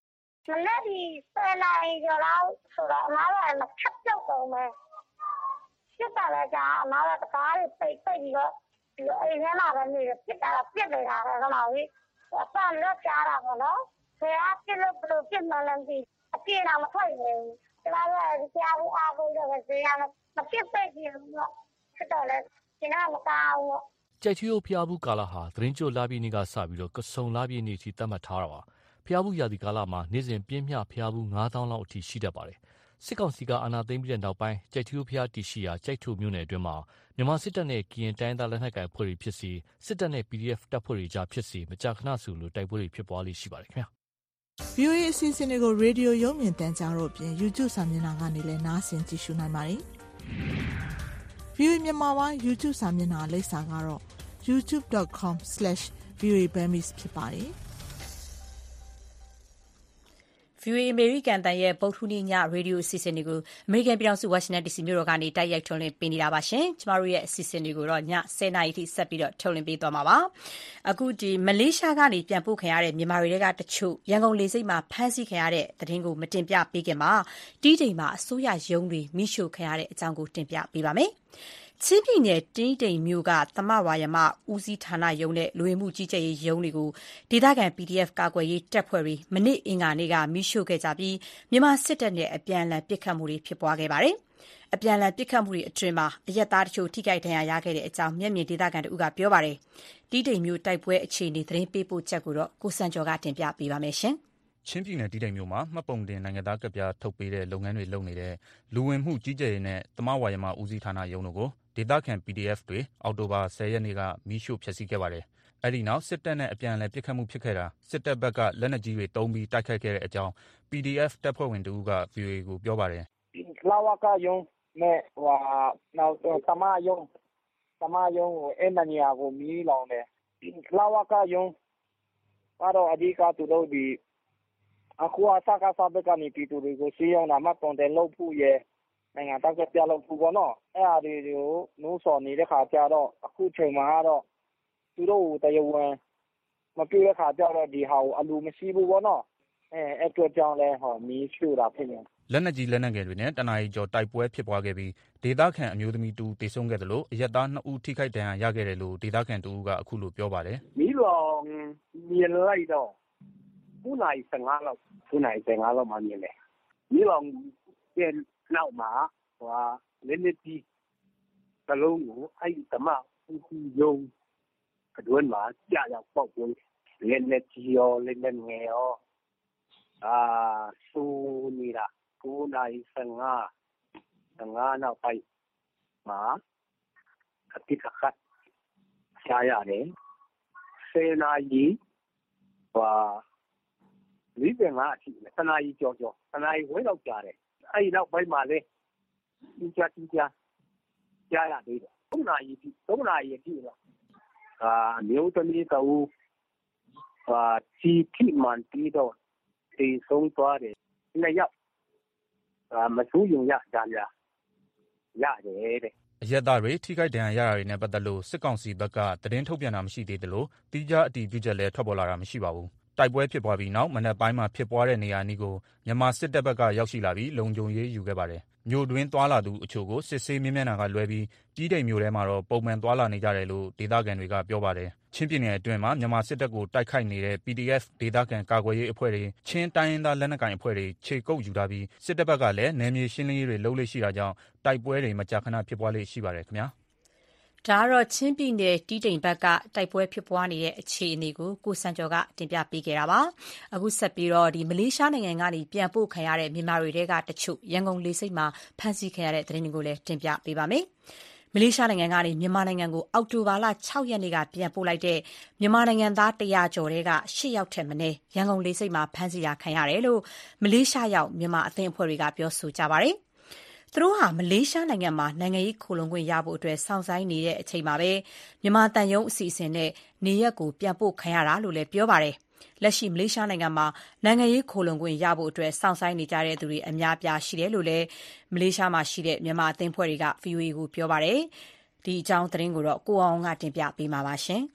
မနေ့ဒီဆယ်နာရီကျော်လောက်ဆိုတော့အမားကမဖြတ်ပြုတ်တော့မယ်စစ်တာလည်းကြာအမားကတကားတွေပိတ်ပိတ်ပြီးတော့ဒီအိမ်ထဲမှာပဲနေပြစ်တာပြစ်နေတာပဲခမောင်ကြီးအပန်းတော့ကြားတာပေါ့နော်ဆရာပြစ်လို့ဘလို့ပြစ်မှလည်းဒီအပြေတော့မထွက်ဘူးကျမကကြားဘူးအားကိုလည်းဇေယျမပြစ်ပိတ်ဘူးတော့စစ်တော့လည်းကျင်းမကောင်းဘူးကြိုက်ချီယိုဖျားဘူးကာလဟာသတင်းကြိုလာပြည့်နေ့ကစပြီးတော့ကဆုံလာပြည့်နေ့ထိသတ်မှတ်ထားတာပါဖျားဘူးရာသီကာလမှာနေ့စဉ်ပြင်းမြဖျားဘူးငါးသောင်းလောက်အထိရှိတတ်ပါတယ်စစ်ကောင်စီကအာဏာသိမ်းပြီးတဲ့နောက်ပိုင်းကြိုက်ချီယိုဖျားတီရှိရာကြိုက်ထုမြို့နယ်အတွင်းမှာမြန်မာစစ်တပ်နဲ့ကရင်တိုင်းသားလက်နက်ကိုင်အဖွဲ့တွေဖြစ်စီစစ်တပ်နဲ့ ပီ ဒီ အက်ဖ် တပ်ဖွဲ့တွေကြားဖြစ်စီမကြာခဏဆိုလိုတိုက်ပွဲတွေဖြစ်ပွားလေးရှိပါတယ်ခင်ဗျာဗွီအိုအေ အစီအစဉ်တွေကိုရေဒီယိုရုပ်မြင်သံကြားတို့အပြင် YouTube စာမျက်နှာကနေလည်းနားဆင်ကြည့်ရှုနိုင်ပါတယ်။ ဗွီအိုအေမြန်မာပိုင်း YouTube စာမျက်နှာလိပ်စာကတော့ ยูทูบ ดอท คอม สแลช วี โอ เอ Burmese ဖြစ်ပါတယ်။ဗွီအိုအေ အမေရိကန်တန်ရဲ့ဗုဒ္ဓဟူးနေ့ညရေဒီယိုအစီအစဉ်တွေကိုအမေရိကန်ပြည်ထောင်စုဝါရှင်တန်ဒီစီမြို့တော်ကနေတိုက်ရိုက်ထုတ်လွှင့်ပေးနေတာပါရှင်။ကျမတို့ရဲ့အစီအစဉ်တွေကိုတော့ညဆယ်နာရီထိဆက်ပြီးတော့ထုတ်လွှင့်ပေးသွားမှာပါ။အခုဒီမလေးရှားကနေပြန်ပို့ခံရတဲ့မြန်မာတွေကတချို့ရန်ကုန်လေဆိပ်မှာဖမ်းဆီးခံရတဲ့သတင်းကိုမတင်ပြပေးခင်မှာတီးတိမ်မှာအစိုးရရုံးတွေမိရှို့ခံရတဲ့အကြောင်းကိုတင်ပြပေးပါမယ်။ချင်းပြည်နယ်တင်းတိမ်မြို့ကသမဝါယမဦးစီးဌာနရုံးနဲ့လူဝင်မှုကြီးကြပ်ရေးရုံးတွေကိုဒေသခံ ပီ ဒီ အက်ဖ် ကာကွယ်ရေးတပ်ဖွဲ့တွေမနေ့အင်္ဂါနေ့ကမိရှို့ခဲ့ကြပြီးမြန်မာစစ်တပ်နဲ့အပြန်အလှန်ပစ်ခတ်မှုတွေဖြစ်ပွားခဲ့ပါတယ်။အပြန်အလှန်ပစ်ခတ်မှုတွေအတွင်းမှာအရပ်သားတချို့ထိခိုက်ဒဏ်ရာရခဲ့တဲ့အကြောင်းမျက်မြင်ဒေသခံတို့ကပြောပါတယ်။တီးတိမ်မြို့တိုက်ပွဲအခြေအနေသတင်းပေးပို့ချက်ကိုတော့ကိုစံကျော်ကတင်ပြပေးပါမယ်ရှင်။ချင်းပြည်နယ်တီးတိမ်မြို့မှာမှတ်ပုံတင်နိုင်ငံသားကဒ်ပြားထုတ်ပေးတဲ့လုပ်ငန်းတွေလုပ်နေတဲ့လူဝင်မှုကြီးကြပ်ရေးနဲ့သမဝါယမဦးစီးဌာနရုံးတို့ကိုဒေသခံ ပီ ဒီ အက်ဖ် တွေအောက်တိုဘာဆယ်ရက်နေ့ကမီးရှို့ဖျက်ဆီးခဲ့ပါတယ်။အဲဒီနောက်စစ်တပ်နဲ့အပြန်အလှန်ပစ်ခတ်မှုဖြစ်ခဲ့တာစစ်တပ်ဘက်ကလက်နက်ကြီးတွေတုံးပြီးတိုက်ခိုက်ခဲ့တဲ့အကြောင်း ပီ ဒီ အက်ဖ် တပ်ဖွဲ့ဝင်တဦးက ဗွီအိုအေကိုပြောပါတယ်။လဝကရုံးနဲ့ဟိုနောက်သမရုံးသမရုံးကိုအဲ့မနေရာကိုမီးလောင်တယ်။လဝကရုံးကတော့အဓိကသူတို့ဒီအခုအစကားစားဘက်ကနေပြည်သူတွေကိုစီးရုံတာမှပုံတယ်လို့ဖို့ရဲ့နိုင်ငံသားကပြလို့ဖို့ပေါ့နော်အဲ့အရာတွေကိုနိုးစော်နေတဲ့ခါကျတော့အခုချိန်မှာတော့သူတို့တရားဝင်မပြည့်တဲ့ခါကျတော့ဒီဟာကိုအလူမရှိဘူးပေါ့နော်အဲအဲ့အတွက်ကြောင့်လဲဟောမီးရှို့တာဖြစ်နေလက်နက်ကြီးလက်နက်ငယ်တွေနဲ့တနာရီကျော်တိုက်ပွဲဖြစ်ပွားခဲ့ပြီးဒေသခံအမျိုးသမီးတူတေဆုံးခဲ့တယ်လို့အရက်သားနှစ်ဦးထိခိုက်ဒဏ်ရာရခဲ့တယ်လို့ဒေသခံတူကအခုလိုပြောပါတယ်မီးလောင်မြင်လိုက်တော့ခုနိုင်ဆယ်ငါလောက်ခုနိုင်ဆယ်ငါလောက်မှမြင်တယ်မီးလောင်တဲ့နောက်မှာဟိုလက်နက်ကြီးတလုံးကိုအဲ့ဒီတမဦးစီးရုံးအတွင်းမှာကြာရောက်ပေါက်ကွင်းလက်နက်ကြီးရောလက်နက်ငယ်ရောအာစူနေတာကိုနိုင်ဆယ်ငါဆယ်ငါနောက်ပိုင်းမှာအတိတ်ခတ်ရှားရတယ်စေနာကြီးဟွာလေးငါအထိစနာကြီးကြော်ကြော်စနာကြီးဝဲတော့ကြားတယ်အဲ့ဒီနောက်ပိုင်းမှာလေဒီကြတိကြကြားရသေးတယ်သုံးနာရီသုံးနာရီအထိတော့အာမျိုးသမီးတူအာစီတီမန်တီတော့ဒီဆုံးသွားတယ်နှစ်ယောက်အာမဆူးယုံရကြရရတယ်တဲ့အရက်သားတွေထိခိုက်ဒဏ်ရာရတာတွေနဲ့ပတ်သက်လို့စစ်ကောင်စီဘက်ကသတင်းထုတ်ပြန်တာမရှိသေးသလိုတိကျအတည်ပြုချက်လည်းထွက်ပေါ်လာတာမရှိပါဘူးတိုက်ပွဲဖြစ်ပွားပြီးနောက်မနက်ပိုင်းမှာဖြစ်ပွားတဲ့နေရာနီးကိုမြန်မာစစ်တပ်ဘက်ကရောက်ရှိလာပြီးလုံခြုံရေးယူခဲ့ပါတယ်။မြို့တွင်းသွားလာသူအချို့ကိုစစ်ဆေးမြင်မျက်နှာကလွဲပြီးတီးတိမ်မြို့ထဲမှာတော့ပုံမှန်သွားလာနေကြတယ်လို့ဒေသခံတွေကပြောပါတယ်။ချင်းပြည်နယ်အတွင်းမှာမြန်မာစစ်တပ်ကိုတိုက်ခိုက်နေတဲ့ ပီ ဒီ အက်ဖ် ဒေသခံကာကွယ်ရေးအဖွဲ့တွေချင်းတိုင်းရင်းသားလက်နက်ကိုင်အဖွဲ့တွေခြေကုပ်ယူထားပြီးစစ်တပ်ဘက်ကလည်းနယ်မြေရှင်းလင်းရေးတွေလုပ်လို့ရှိတာကြောင့်တိုက်ပွဲတွေမကြာခဏဖြစ်ပွားလေးရှိပါတယ်ခင်ဗျာ။ဒါကတော့ချင်းပြည်နယ်တီးတိမ်ဘက်ကတိုက်ပွဲဖြစ်ပွားနေတဲ့အခြေအနေကိုကိုစံကျော်ကတင်ပြပေးခဲ့တာပါ။အခုဆက်ပြီးတော့ဒီမလေးရှားနိုင်ငံကနေပြန်ပို့ခံရတဲ့မြန်မာတွေကတချို့ရန်ကုန်လေဆိပ်မှာဖမ်းဆီးခံရတဲ့သတင်းတွေကိုလည်းတင်ပြပေးပါမယ်။မလေးရှားနိုင်ငံကနေမြန်မာနိုင်ငံကိုအောက်တိုဘာလ၆ရက်နေ့ကပြန်ပို့လိုက်တဲ့မြန်မာနိုင်ငံသားတရာကျော်တွေက၈ယောက်ထက်မနည်းရန်ကုန်လေဆိပ်မှာဖမ်းဆီးတာခံရတယ်လို့မလေးရှားရောက်မြန်မာအသင်းအဖွဲ့တွေကပြောဆိုကြပါတယ်။သူတို့ဟာမလေးရှားနိုင်ငံမှာနိုင်ငံရေးခိုလှုံခွင့်ရဖို့အတွက်စောင့်ဆိုင်းနေတဲ့အချိန်မှာပဲမြန်မာတန်ယုံအစီအစဉ်နဲ့နေရက်ကိုပြန်ပို့ခံရတာလို့လည်းပြောပါတယ်။လက်ရှိမလေးရှားနိုင်ငံမှာနိုင်ငံရေးခိုလှုံခွင့်ရဖို့အတွက်စောင့်ဆိုင်းနေကြတဲ့သူတွေအများအပြားရှိတယ်လို့လည်းမလေးရှားမှာရှိတဲ့မြန်မာအသင်းအဖွဲ့တွေက ဗွီအိုအေ ကိုပြောပါတယ်။ဒီအကြောင်းသတင်းကိုတော့ကိုအောင်ကတင်ပြပေးမှာပါရှင်။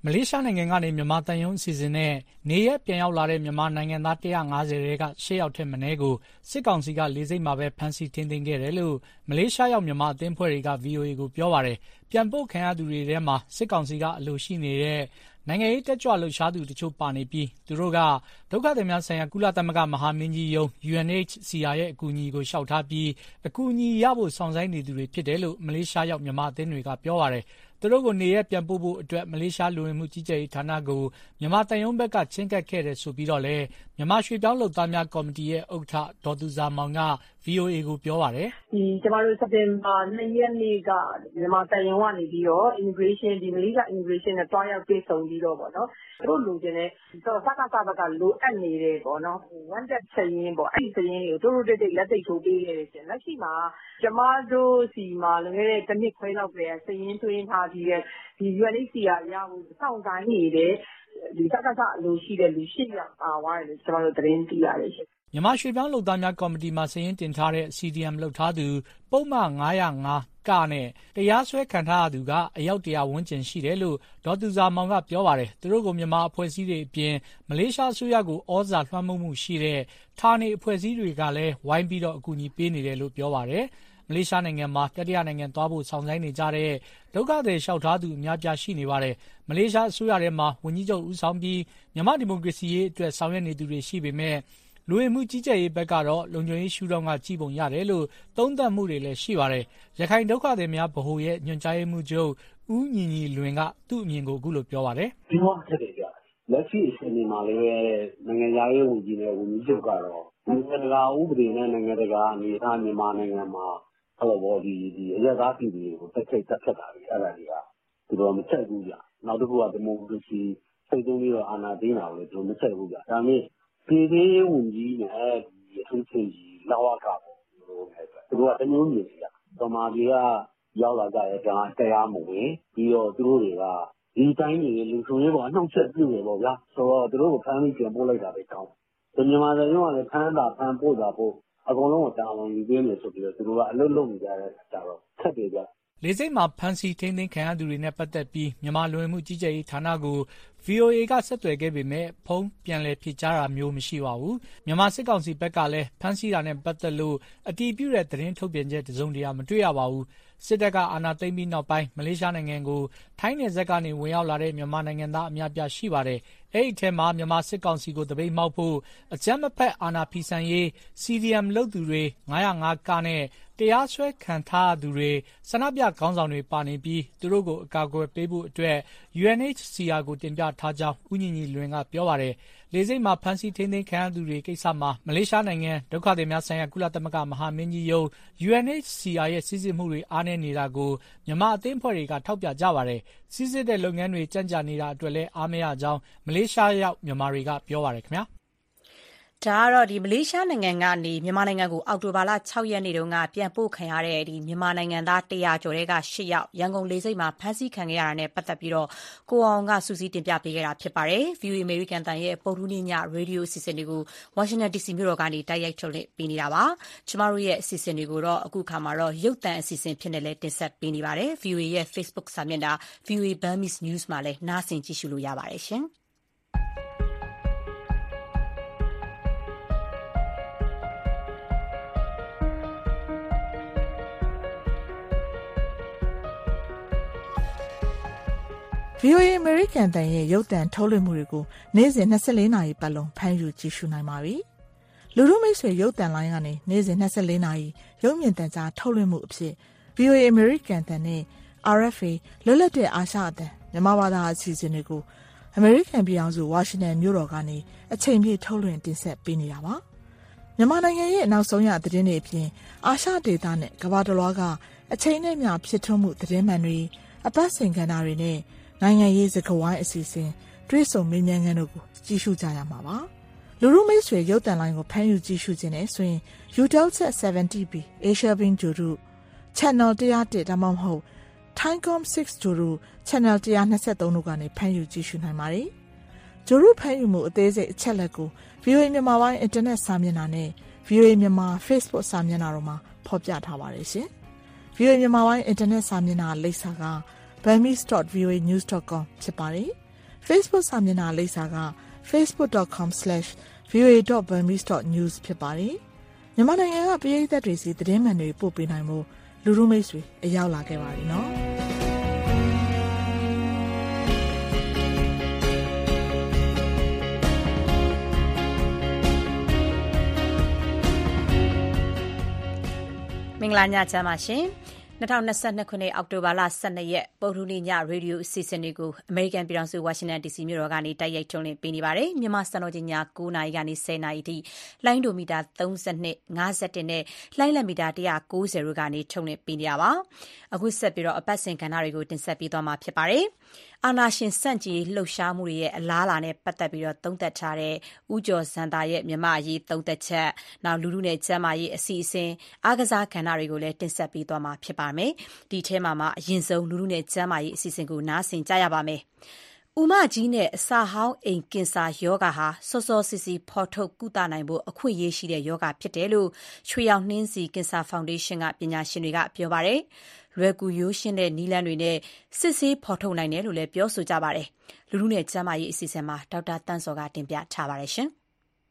မလေးရှားနိုင်ငံကနေမြန်မာတန်ယုံအစီအစဉ်နဲ့နေရက်ပြန်ရောက်လာတဲ့မြန်မာနိုင်ငံသားone hundred fiftyကeightယောက်ထက်မနည်းကိုစစ်ကောင်စီကလေဆိပ်မှာပဲဖမ်းဆီးထိန်းသိမ်းခဲ့တယ်လို့မလေးရှားရောက်မြန်မာအသင်းဖွဲ့တွေက ဗွီအိုအေကိုပြောပါတယ်။ပြန်ပို့ခံရသူတွေထဲမှာစစ်ကောင်စီကအလိုရှိနေတဲ့နိုင်ငံရေးတက်ကြွလှုပ်ရှားသူတချို့ပါနေပြီးသူတို့ကဒုက္ခသည်များဆိုင်ရာကုလသမဂ္ဂမဟာမင်းကြီးရုံး U N H C R ရဲ့အကူအညီကိုလျှောက်ထားပြီးအကူအညီရဖို့ဆောင်ဆိုင်နေသူတွေဖြစ်တယ်လို့မလေးရှားရောက်မြန်မာအသင်းတွေကပြောပါတယ်။သူတို့ကိုနေရက်ပြန်ပို့ဖို့အတွက်မလေးရှားလူဝင်မှုကြီးကြပ်ရေးဌာနကိုမြန်မာတန်ယုံဘက်ကချင်းကပ်ခဲ့တယ်ဆိုပြီးတော့လည်းမြန်မာရွှေပြောင်းလုပ်သားများကော်မတီရဲ့ဥက္ကဋ္ဌဒေါ်သူဇာမောင်က ဗွီအိုအေကိုပြောပါတယ်။ဒီကျမတို့စက်တင်ဘာtwoရက်နေ့ကမြန်မာတန်ယုံကနေပြီးတော့ immigration ဒီမလေးရှား immigration နဲ့တွားရောက်တွေ့ဆုံပြီးတော့ပေါ့နော်သူတို့လူချင်းနဲ့ဆိုတော့စကားစကားကလိုအပ်နေတယ်ပေါ့နော်one that စရင်ပေါ့အဲ့ဒီစရင်ကိုတို့တို့တိတ်တိတ်လက်သိထိုးပေးခဲ့တယ်ရှင်လက်ရှိမှာကျမတို့စီမှာလွန်ခဲ့တဲ့တစ်နှစ်ခွဲလောက်ကလေးစရင်သွင်းထားပြီးတဲ့ဒီ U N H C R ရဖို့စောင့်တိုင်းနေတဲ့ဒီစကားစအလိုရှိတဲ့လူရှိရပါသွားတယ်လို့ကျမတို့သတင်းသိရတယ်ရှင်မြန်မာရွှေပြောင်းလုပ်သားများကော်မတီမှစာရင်းတင်ထားတဲ့ C D M လုပ်ထားသူပုံမှန်five oh fiveကနဲ့တရားစွဲခံထားရသူကအယောက်one hundredဝန်းကျင်ရှိတယ်လို့ဒေါ်သူဇာမောင်ကပြောပါတယ်။သူတို့ကိုမြန်မာအဖွဲ့အစည်းတွေအပြင်မလေးရှားအစိုးရကိုဩဇာလွှမ်းမိုးမှုရှိတဲ့ဌာနေအဖွဲ့အစည်းတွေကလည်းဝိုင်းပြီးတော့အကူအညီပေးနေတယ်လို့ပြောပါတယ်။မလေးရှားနိုင်ငံမှာတတိယနိုင်ငံသွားဖို့ဆောင်ဆိုင်နေကြတဲ့ဒုက္ခသည်လျှောက်ထားသူအများပြားရှိနေပါတယ်။မလေးရှားအစိုးရထဲမှာဝန်ကြီးချုပ်ဦးဆောင်ပြီးမြန်မာဒီမိုကရေစီရေးအတွက်ဆောင်ရွက်နေသူတွေရှိပေမဲ့လူဝင်မှုကြီးကြပ်ရေးဘက်ကတော့လုံခြုံရေးရှုထောင့်ကကြည့်ပုံရတယ်လို့သုံးသပ်မှုတွေလည်းရှိပါတယ်။ရခိုင်ဒုက္ခသည်များဗဟိုရဲ့ညွှန်ကြားရေးမှူးချုပ်ဦးညီညီလွင်ကသူ့အမြင်ကိုအခုလိုပြောပါတယ်။ဒီမှာဖြစ်တယ်ကြ။လက်ရှိအချိန်မှာလည်းနိုင်ငံရေးဝန်ကြီးနဲ့ဝန်ကြီးချုပ်ကတော့နိုင်ငံတကာဥပဒေနဲ့နိုင်ငံတကာအနေအထားမြန်မာနိုင်ငံမှာအဲ့လိုပေါ့ဒီဒီအရသာပြည်တွေကိုတက်ခိတ်တက်ဖြတ်တာတွေအဲ့ဒါတွေကသူတို့မချက်ဘူးကြ။နောက်တစ်ခုကဒီမိုကရေစီစိတ်သွင်းပြီးတော့အာဏာသိမ်းတာကိုလည်းသူတို့မချက်ဘူးကြ။ဒါပေမဲ့ပြည်သေးဝန်ကြီးနဲ့ဒီအထူးချင်းကြီးလောက်ရတာပေါ့သူတို့သူတို့ကတမျိုးမျိုးကြီးကဗမာပြည်ကရောက်လာကြတဲ့ဒါတရားမဝင်ပြီးတော့သူတို့တွေကဒီတိုင်းကြီးလူဆိုရေးပေါ်အနှောက်အယှက်ပြုနေပေါ့ဗျာဆိုတော့သူတို့ကိုဖမ်းပြီးပြန်ပို့လိုက်တာပဲကောင်းတယ်မြန်မာနိုင်ငံကလည်းဖမ်းတာဖမ်းပို့တာပို့အကုန်လုံးကိုတာဝန်ယူပေးနေဆိုပြီးတော့သူတို့ကအလုပ်လုပ်နေကြတဲ့အခါတော့ခက်တယ်ကြလေစိတ်မှာဖမ်းဆီးထိန်းသိမ်းခံရသူတွေနဲ့ပတ်သက်ပြီးမြန်မာလူဝင်မှုကြီးကြပ်ရေးဌာနကို ဗွီအိုအေကဆက်သွယ်ခဲ့ပေမဲ့ဖုန်းပြန်လည်ဖြေကြားတာမျိုးမရှိပါဘူး။မြန်မာစစ်ကောင်စီဘက်ကလည်းဖမ်းဆီးတာနဲ့ပတ်သက်လို့အတည်ပြုတဲ့သတင်းထုတ်ပြန်ချက်တစုံတရာမတွေ့ရပါဘူး။စစ်တပ်ကအာဏာသိမ်းပြီးနောက်ပိုင်းမလေးရှားနိုင်ငံကိုထိုင်းနယ်စပ်ကနေဝင်ရောက်လာတဲ့မြန်မာနိုင်ငံသားအများပြားရှိပါတယ်။အဲ့ဒီထဲမှာမြန်မာစစ်ကောင်စီကိုတပိတ်မှောက်ဖို့အကြမ်းမဖက်အာဏာဖီဆန်ရေး C D M လုပ်သူတွေfive oh fiveကနဲ့တရားစွဲခံထားသူတွေဆန္ဒပြခေါင်းဆောင်တွေပါနေပြီးသူတို့ကိုအကာအကွယ်ပေးဖို့အတွက် U N H C R ကိုတင်ပြထားကြောင်းဦးညီညီလွင်ကပြောပါတယ်။လေဆိပ်မှာဖမ်းဆီးထိန်းသိမ်းခံရသူတွေကိစ္စမှာမလေးရှားနိုင်ငံဒုက္ခသည်များဆိုင်ရာကုလသမဂ္ဂမဟာမင်းကြီးရုံး U N H C R ရဲ့စစ်ဆေးမှုတွေအားနည်းနေတာကိုမြန်မာအသင်းဖွဲ့တွေကထောက်ပြကြပါတယ်။စစ်စစ်တဲ့လုပ်ငန်းတွေကြန့်ကြာနေတာအတွက်လည်းအားမရကြောင်းမလေးရှားရောက်မြန်မာတွေကပြောပါတယ်ခင်ဗျာ။ဒါကတော့ဒီမလေးရှားနိုင်ငံကနေမြန်မာနိုင်ငံကိုအောက်တိုဘာလsixရက်နေ့တုန်းကပြန်ပို့ခံရတဲ့ဒီမြန်မာနိုင်ငံသားone hundredကျော်တဲ့ကeightယောက်ရန်ကုန်လေဆိပ်မှာဖမ်းဆီးခံခဲ့ရတာနဲ့ပတ်သက်ပြီးတော့ကိုအောင်ကစူးစီးတင်ပြပေးခဲ့တာဖြစ်ပါတယ်။ V O A American တန်ရဲ့ပုဂ္ဂိုလ်ညရေဒီယိုအစီအစဉ်တွေကို Washington D C မြို့တော်ကနေတိုက်ရိုက်ထုတ်လွှင့်ပေးနေတာပါ။ကျမတို့ရဲ့အစီအစဉ်တွေကိုတော့အခုခါမှာတော့ရုပ်သံအစီအစဉ်ဖြစ်နေလဲတင်ဆက်ပေးနေပါတယ်။ V O A ရဲ့ Facebook စာမျက်နှာ V O A Burmese News မှာလည်းနားဆင်ကြည့်ရှုလို့ရပါတယ်ရှင်။ V O A American တန်ရဲ့ရုပ်သံထုတ်လွှင့်မှုတွေကိုနေ့စဉ်twenty-fourနာရီပတ်လုံးဖမ်းယူကြည့်ရှုနိုင်ပါပြီ။လူထုမိတ်ဆွေရုပ်သံလိုင်းကနေနေ့စဉ်twenty-fourနာရီရုပ်မြင်သံကြားထုတ်လွှင့်မှုအဖြစ် V O A American တန်နဲ့ R F A လွတ်လပ်တဲ့အာရှအသံမြန်မာဘာသာအစီအစဉ်တွေကို American ပြည်အောင်စု Washington မြို့တော်ကနေအချိန်ပြည့်ထုတ်လွှင့်တင်ဆက်ပေးနေတာပါ။မြန်မာနိုင်ငံရဲ့နောက်ဆုံးရသတင်းတွေအပြင်အာရှဒေသနဲ့ကမ္ဘာတစ်လွှားကအချိန်နဲ့မျှဖြစ်ထွန်းမှုသတင်းမှန်တွေအပတ်စဉ်ကဏ္ဍတွေနဲ့နိုင်ငံရေးစကားဝိုင်းအစီအစဉ်တွဲဆုံမေးမြန်းခန်းတို့ကိုကြည့်ရှုကြရမှာပါလူလူမိတ်ဆွေရုပ်သံလိုင်းကိုဖမ်းယူကြည့်ရှုခြင်းနဲ့ဆိုရင် Eutelsat seventy B Asia Beam ဂျိုရု Channel one oh oneဒါမှမဟုတ် Thaicom six ဂျိုရု Channel one twenty-threeတို့ကနေဖမ်းယူကြည့်ရှုနိုင်ပါတယ်ဂျိုရုဖမ်းယူမှုအသေးစိတ်အချက်လက်ကို V O A မြန်မာပိုင်းအင်တာနက်စာမျက်နှာနဲ့ V O A မြန်မာ Facebook စာမျက်နှာတို့မှာဖော်ပြထားပါတယ်ရှင် V O A မြန်မာပိုင်းအင်တာနက်စာမျက်နှာလိပ်စာကburmese dot v o a news dot com ဖြစ်ပါတယ် Facebook စာမျက်နှာလိပ်စာက facebook dot com slash voa dot burmese dot news ဖြစ်ပါတယ်။မြန်မာနိုင်ငံကပရိသတ်တွေစီသတင်းမှန်တွေပို့ပေးနိုင်မှုလူလူမိတ်ဆွေအရောက်လာခဲ့ပါပြီနော်။မင်္ဂလာညချမ်းပါရှင်။၂၀၂၂ခုနှစ်အောက်တိုဘာလ၁၂ရက်ပုဂ္ဂလိကညရေဒီယိုအစီအစဉ်တွေကိုအမေရိကန်ပြည်ထောင်စုဝါရှင်တန်ဒီစီမြို့တော်ကနေတိုက်ရိုက်ထုတ်လွှင့်ပေးနေပါတယ်။မြန်မာစံတော်ချိန်ည၉နာရီကနေ၁၀နာရီအထိလိုင်းဒိုမီတာ၃၂, ၅၁နဲ့လိုင်းလံမီတာ၁၉၀တို့ကနေထုတ်လွှင့်ပေးနေတာပါ။အခုဆက်ပြီးတော့အပတ်စဉ်ကဏ္ဍတွေကိုတင်ဆက်ပေးသွားမှာဖြစ်ပါတယ်။အာဏာရှင်ဆန့်ကျင်ရေးလှုပ်ရှားမှုတွေရဲ့အလားအလာနဲ့ပတ်သက်ပြီးတော့သုံးသပ်ထားတဲ့ဦးကျော်ဇံသာရဲ့မြန်မာအရေးသုံးသပ်ချက်နောက်လူလူနဲ့ကျန်းမာရေးအစီအစဉ်အားကစားကဏ္ဍတွေကိုလည်းတင်ဆက်ပေးသွားမှာဖြစ်ပါမယ်။ဒီထဲမှာမှအရင်ဆုံးလူလူနဲ့ကျန်းမာရေးအစီအစဉ်ကိုနားဆင်ကြရပါမယ်။ဦးမကြီးနဲ့အစာဟောင်းအိမ်ကင်ဆာယောဂါဟာစောစောစီစီဖော်ထုတ်ကုသနိုင်ဖို့အခွင့်အရေးရှိတဲ့ယောဂါဖြစ်တယ်လို့ချွေရောင်နှင်းစီကင်ဆာဖောင်ဒေးရှင်းကပညာရှင်တွေကပြောပါတယ်။လွယ်ကူရိုးရှင်းတဲ့နည်းလမ်းတွေနဲ့စစ်ဆေးဖော်ထုတ်နိုင်တယ်လို့လည်းပြောဆိုကြပါတယ်။လူလူနဲ့ကျန်းမာရေးအစီအစဉ်မှာဒေါက်တာတန်းစောကတင်ပြထားပါတယ်ရှင်။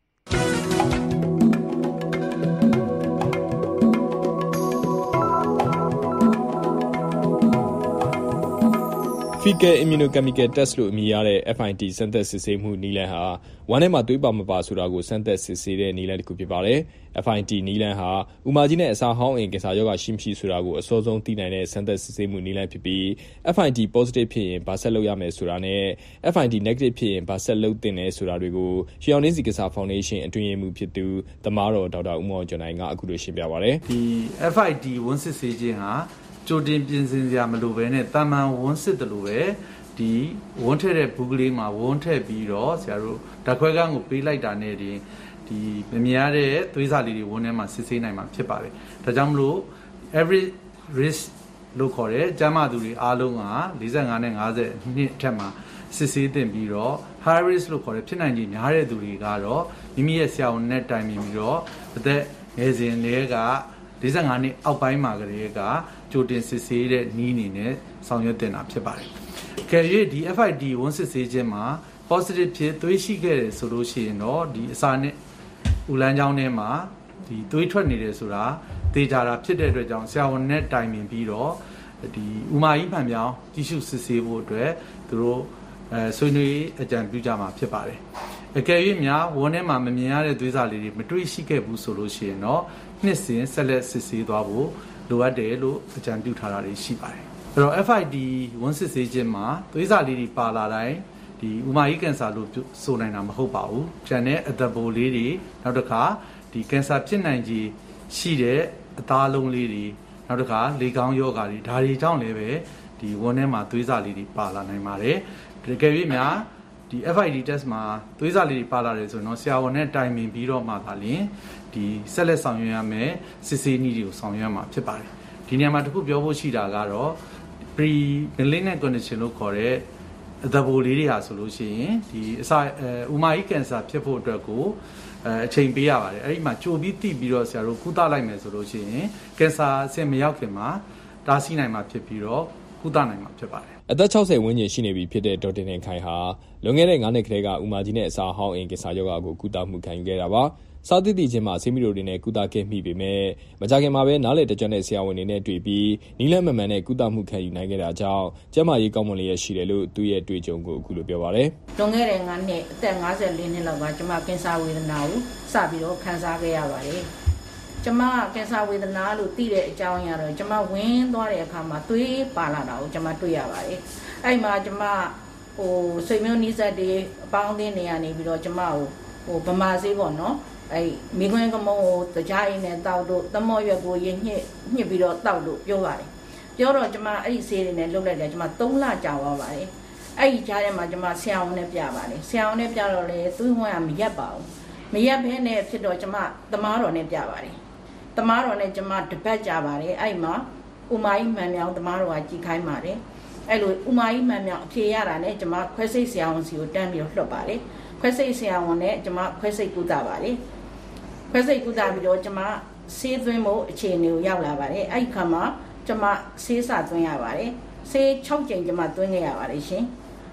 Fecal immunochemical test လို့အမည်ရတဲ့ F I T စမ်းသပ်စစ်ဆေးမှုနည်းလမ်းဟာဝမ်းထဲမှာသွေးပါမပါဆိုတာကိုစမ်းသပ်စစ်ဆေးတဲ့နည်းလမ်းတစ်ခုဖြစ်ပါတယ်။ F I T နည်းလမ်းဟာဥမာကြီးနဲ့အစာဟောင်းအိမ်ကင်ဆာရောဂါရှိမရှိဆိုတာကိုအစောဆုံးသိနိုင်တဲ့စမ်းသပ်စစ်ဆေးမှုနည်းလမ်းဖြစ်ပြီး F I T positive ဖြစ်ရင်ဘာဆက်လုပ်ရမယ်ဆိုတာနဲ့ F I T negative ဖြစ်ရင်ဘာဆက်လုပ်သင့်လဲဆိုတာတွေကိုရှေးအောင်နှင်းစီကင်ဆာဖောင်ဒေးရှင်းအတွင်းရေးမှူးဖြစ်သူသမားတော်ဒေါက်တာဦးမောင်ကျော်နိုင်ကအခုလိုရှင်းပြပါတယ်။ဒီ F I T ဝန်စစ်ဆေးခြင်းဟာကြိုတင်ပြင်ဆင်စရာမလိုဘဲနဲ့တာမန်ဝန်စစ်တယ်လို့ပဲဒီဝန်းထည့်တဲ့ဘူးကလေးမှာဝန်းထည့်ပြီးတော့ဆရာတို့ဓာတ်ခွဲခန်းကိုပေးလိုက်တာနဲ့ဒီဒီမမြင်ရတဲ့သွေးစာလေးတွေဝန်းထဲမှာစစ်ဆေးနိုင်မှာဖြစ်ပါတယ်။ဒါကြောင့်မလို့ average risk လို့ခေါ်တဲ့ကျန်းမာသူတွေအားလုံးက၄၅နဲ့၅၀နှစ်အထက်မှာစစ်ဆေးသင့်ပြီးတော့ high risk လို့ခေါ်တဲ့ဖြစ်နိုင်ခြေများတဲ့သူတွေကတော့မိမိရဲ့ဆရာဝန်နဲ့တိုင်ပင်ပြီးတော့အသက်ငယ်စဉ်တွေက၄၅နှစ်အောက်ပိုင်းမှာကလေးကကြိုတင်စစ်ဆေးတဲ့နည်းအနေနဲ့ဆောင်ရွက်တင်တာဖြစ်ပါတယ်။ကဲ၍ဒီ F I T ဝန်စစ်ဆေးခြင်းမှာ positive ဖြစ်သွေးရှိခဲ့တယ်ဆိုလို့ရှိရင်တော့ဒီအစာနဲ့ဥလန်းချောင်းထဲမှာဒီသွေးထွက်နေတယ်ဆိုတာသေချာတာဖြစ်တဲ့အတွက်ကြောင့်ဆရာဝန်နဲ့တိုင်ပင်ပြီးတော့ဒီဥမာကြီးမှန်ပြောင်းကြီးစုစစ်ဆေးဖို့အတွက်သူတို့အဲဆွေးနွေးအကြံပြုကြမှာဖြစ်ပါတယ်။အကယ်၍များဝန်းထဲမှာမမြင်ရတဲ့သွေးစာလေးတွေမတွေ့ရှိခဲ့ဘူးဆိုလို့ရှိရင်တော့နှစ်စဉ်ဆက်လက်စစ်ဆေးသွားဖို့လိုအပ်တယ်လို့အကြံပြုထားတာတွေရှိပါတယ်။အဲ့တော့ F I T ဝန်စစ်ဆေးခြင်းမှာသွေးစာလေးတွေပါလာတိုင်းဒီဥမာကြီးကင်ဆာလို့ဆိုနိုင်တာမဟုတ်ပါဘူး။ကျန်တဲ့အသက်ပိုးလေးတွေနောက်တစ်ခါဒီကင်ဆာဖြစ်နိုင်ခြေရှိတဲ့အသားလုံးလေးတွေနောက်တစ်ခါလေကောင်းယောဂါတွေဒါတွေကြောင့်လည်းပဲဒီဝန်းထဲမှာသွေးစာလေးတွေပါလာနိုင်ပါတယ်။တကယ်၍များဒီ F I T test မှာသွေးစာလေးတွေပါလာတယ်ဆိုရင်တော့ဆရာဝန်နဲ့တိုင်ပင်ပြီးတော့မှသာလျှင်ဒီဆက်လက်ဆောင်ရွက်ရမယ်စစ်ဆေးနည်းတွေကိုဆောင်ရွက်ရမှာဖြစ်ပါတယ်။ဒီနေရာမှာတခုပြောဖို့ရှိတာကတော့ pre malignant condition လို့ခေါ်တဲ့အသက်ပိုးလေးတွေဟာဆိုလို့ရှိရင်ဒီအစာဥမာကြီးကင်ဆာဖြစ်ဖို့အတွက်ကိုအဲအချိန်ပေးရပါတယ်အဲ့ဒီမှာကြိုပြီးသိပြီးတော့ဆရာတို့ကုသလိုက်မယ်ဆိုလို့ရှိရင်ကင်ဆာအဆင့်မရောက်ခင်မှာတားဆီးနိုင်မှာဖြစ်ပြီးတော့ကုသနိုင်မှာဖြစ်ပါတယ်အသက်၆၀ဝန်းကျင်ရှိနေပြီဖြစ်တဲ့ဒေါက်တာတင်ခိုင်ဟာလွန်ခဲ့တဲ့၅နှစ်ကတည်းကဥမာကြီးနဲ့အစာဟောင်းအိမ်ကင်ဆာရောဂါကိုကုသမှုခံယူခဲ့တာပါစားသည့်တည်ခြင်းမှာဆေးမီတို့တွေနဲ့ကုသခဲ့မိပေမဲ့မကြခင်မှာပဲနားလေတကြွတဲ့ဆရာဝန်တွေနဲ့တွေ့ပြီးနီးလန်းမမှန်နဲ့ကုသမှုခံယူနိုင်ခဲ့တာကြောင့်ကျန်းမာရေးကောင်းမွန်လျက်ရှိတယ်လို့သူ့ရဲ့တွေ့ကြုံကိုအခုလိုပြောပါတယ်။လွန်ခဲ့တဲ့၅နှစ်အသက်၅၄နှစ်လောက်ကကျွန်မကင်ဆာဝေဒနာကိုစပြီးတော့ခံစားခဲ့ရပါတယ်။ကျွန်မကင်ဆာဝေဒနာလို့သိတဲ့အကြောင်းအရာတော့ကျွန်မဝင်းသွားတဲ့အခါမှာသွေးပါလာတာကိုကျွန်မတွေ့ရပါတယ်။အဲ့မှာကျွန်မဟိုဆွေမျိုးနီးစပ်တွေအပေါင်းအသင်းတွေကနေပြီးတော့ကျွန်မကိုဟိုဗမာဆေးပေါ့နော်အဲမိခွန်းကမုံကိုတကြားရင်းနဲ့တောက်တို့သမော့ရွက်ကိုရညှစ်ညှစ်ပြီးတော့တောက်လို့ပြောပါတယ်ပြောတော့ကျွန်မအဲ့ဒီဆေးတွေနဲ့လှုပ်လိုက်တယ်ကျွန်မ၃လကြာသွားပါတယ်အဲ့ဒီကြားထဲမှာကျွန်မဆရာဝန်နဲ့ပြပါတယ်ဆရာဝန်နဲ့ပြတော့လေသွေးဝမ်းကမရက်ပါဘူးမရက်ဘဲနဲ့ဖြစ်တော့ကျွန်မသမားတော်နဲ့ပြပါတယ်သမားတော်နဲ့ကျွန်မတပတ်ကြာပါတယ်အဲ့မှာဥမာကြီးမှန်မြောင်သမားတော်ကကြည်ခိုင်းပါတယ်အဲ့လိုဥမာကြီးမှန်မြောင်အဖြေရတာနဲ့ကျွန်မခွဲစိတ်ဆရာဝန်စီကိုတန်းပြီးတော့လွှတ်ပါတယ်ခွဲစိတ်ဆရာဝန်နဲ့ကျွန်မခွဲစိတ်ကုသပါတယ်ခွဲစိတ်ကုသပြီးတော့ကျွန်မဆေးသွင်းဖို့အခြေအနေကိုရောက်လာပါတယ်အဲ့ဒီခါမှာကျွန်မဆေးစာသွင်းရပါတယ်ဆေး၆ကြိမ်ကျွန်မသွင်းခဲ့ရပါတယ်ရှင်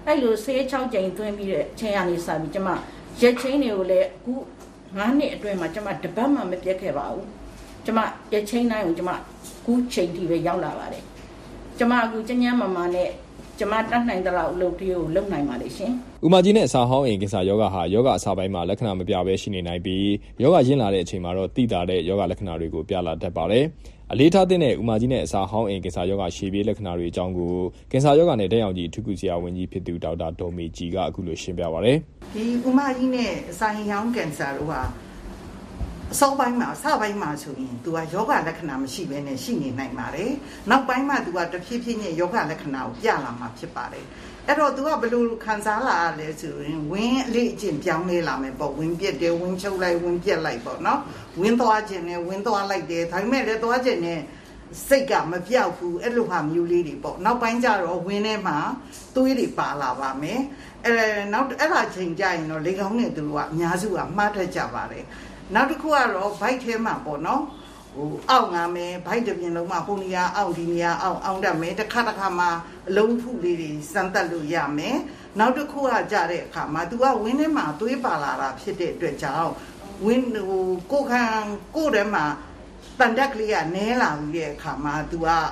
အဲ့လိုဆေး၆ကြိမ်သွင်းပြီးတဲ့အချိန်ကနေစပြီးကျမရက်ချင်းတွေကိုလည်းအခုငါးနှစ်အတွင်းမှာကျမတပတ်မှမပြတ်ခဲ့ပါဘူးကျမရက်ချင်းတိုင်းကိုကျမအခုချိန်ထိပဲရောက်လာပါတယ်ကျမအခုကျញ្ញမ်းမမာနဲ့ကျမတတ်နိုင်တဲ့လောက်အလုပ်တွေကိုလုပ်နိုင်ပါလေရှင်။ဥမာကြီးနဲ့အစာဟောင်းအိမ်ကင်ဆာယောဂဟာယောဂအစာပိုင်းမှာလက္ခဏာမပြဘဲရှိနေနိုင်ပြီးယောဂရင့်လာတဲ့အချိန်မှာတော့တိတာတဲ့ယောဂလက္ခဏာတွေကိုပြလာတတ်ပါတယ်။အလေးထားတဲ့ဥမာကြီးနဲ့အစာဟောင်းအိမ်ကင်ဆာယောဂရှေ့ပြေးလက္ခဏာတွေအကြောင်းကိုကင်ဆာယောဂနဲ့တက်ရောင်ကြီးအထူးကုဆရာဝန်ကြီးဖြစ်သူဒေါက်တာဒေါ်မေကြီးကအခုလိုရှင်းပြပါဗျ။ဒီဥမာကြီးနဲ့အစာဟောင်းကင်ဆာတို့ဟာအစောပိုင်းမှာအစပိုင်းမှာဆိုရင်သူကယောဂလက္ခဏာမရှိဘဲနဲ့ရှိနေနိုင်ပါတယ်။နောက်ပိုင်းမှာသူကတဖြည်းဖြည်းနဲ့ယောဂလက္ခဏာကိုပြလာမှာဖြစ်ပါတယ်။အဲ့တော့သူကဘယ်လိုခံစားလာရလဲဆိုရင်ဝင်းအလေးအကျင့်ပြောင်းလဲလာမယ်ပေါ့ဝင်းပြက်တယ်ဝင်းချုပ်လိုက်ဝင်းပြက်လိုက်ပေါ့နော်။ဝင်းသွားခြင်းနဲ့ဝင်းသွားလိုက်တယ်ဒါပေမဲ့လည်းသွားခြင်းနဲ့စိတ်ကမပြောက်ဘူးအဲ့လိုဟာမျိုးလေးတွေပေါ့နောက်ပိုင်းကျတော့ဝင်းထဲမှာသွေးတွေပါလာပါမယ်။အဲနောက်အဲ့ဒါချိန်ကျရင်တော့လေကောင်းနဲ့သူကအများစုကမှားတတ်ကြပါတယ်။နောက်တစ်ခုကတော့ဘိုက်ထဲမှာပေါ့နော်ဟိုအောက်ငါမယ်ဘိုက်တစ်ပြင်လုံးမှာဟိုနေရာအောက်ဒီနေရာအောက်အောင်းတတ်မယ်တစ်ခါတစ်ခါမှာအလုံးဖုလေးတွေစမ်းတက်လို့ရမယ်နောက်တစ်ခုကကြတဲ့အခါမှာ तू ကဝင်းထဲမှာသွေးပါလာတာဖြစ်တဲ့အတွက်ကြောင့်ဝင်းဟိုကိုခံကိုယ်ထဲမှာတန်တက်ကလေးကနဲလာပြီးတဲ့အခါမှာ तू ကဟို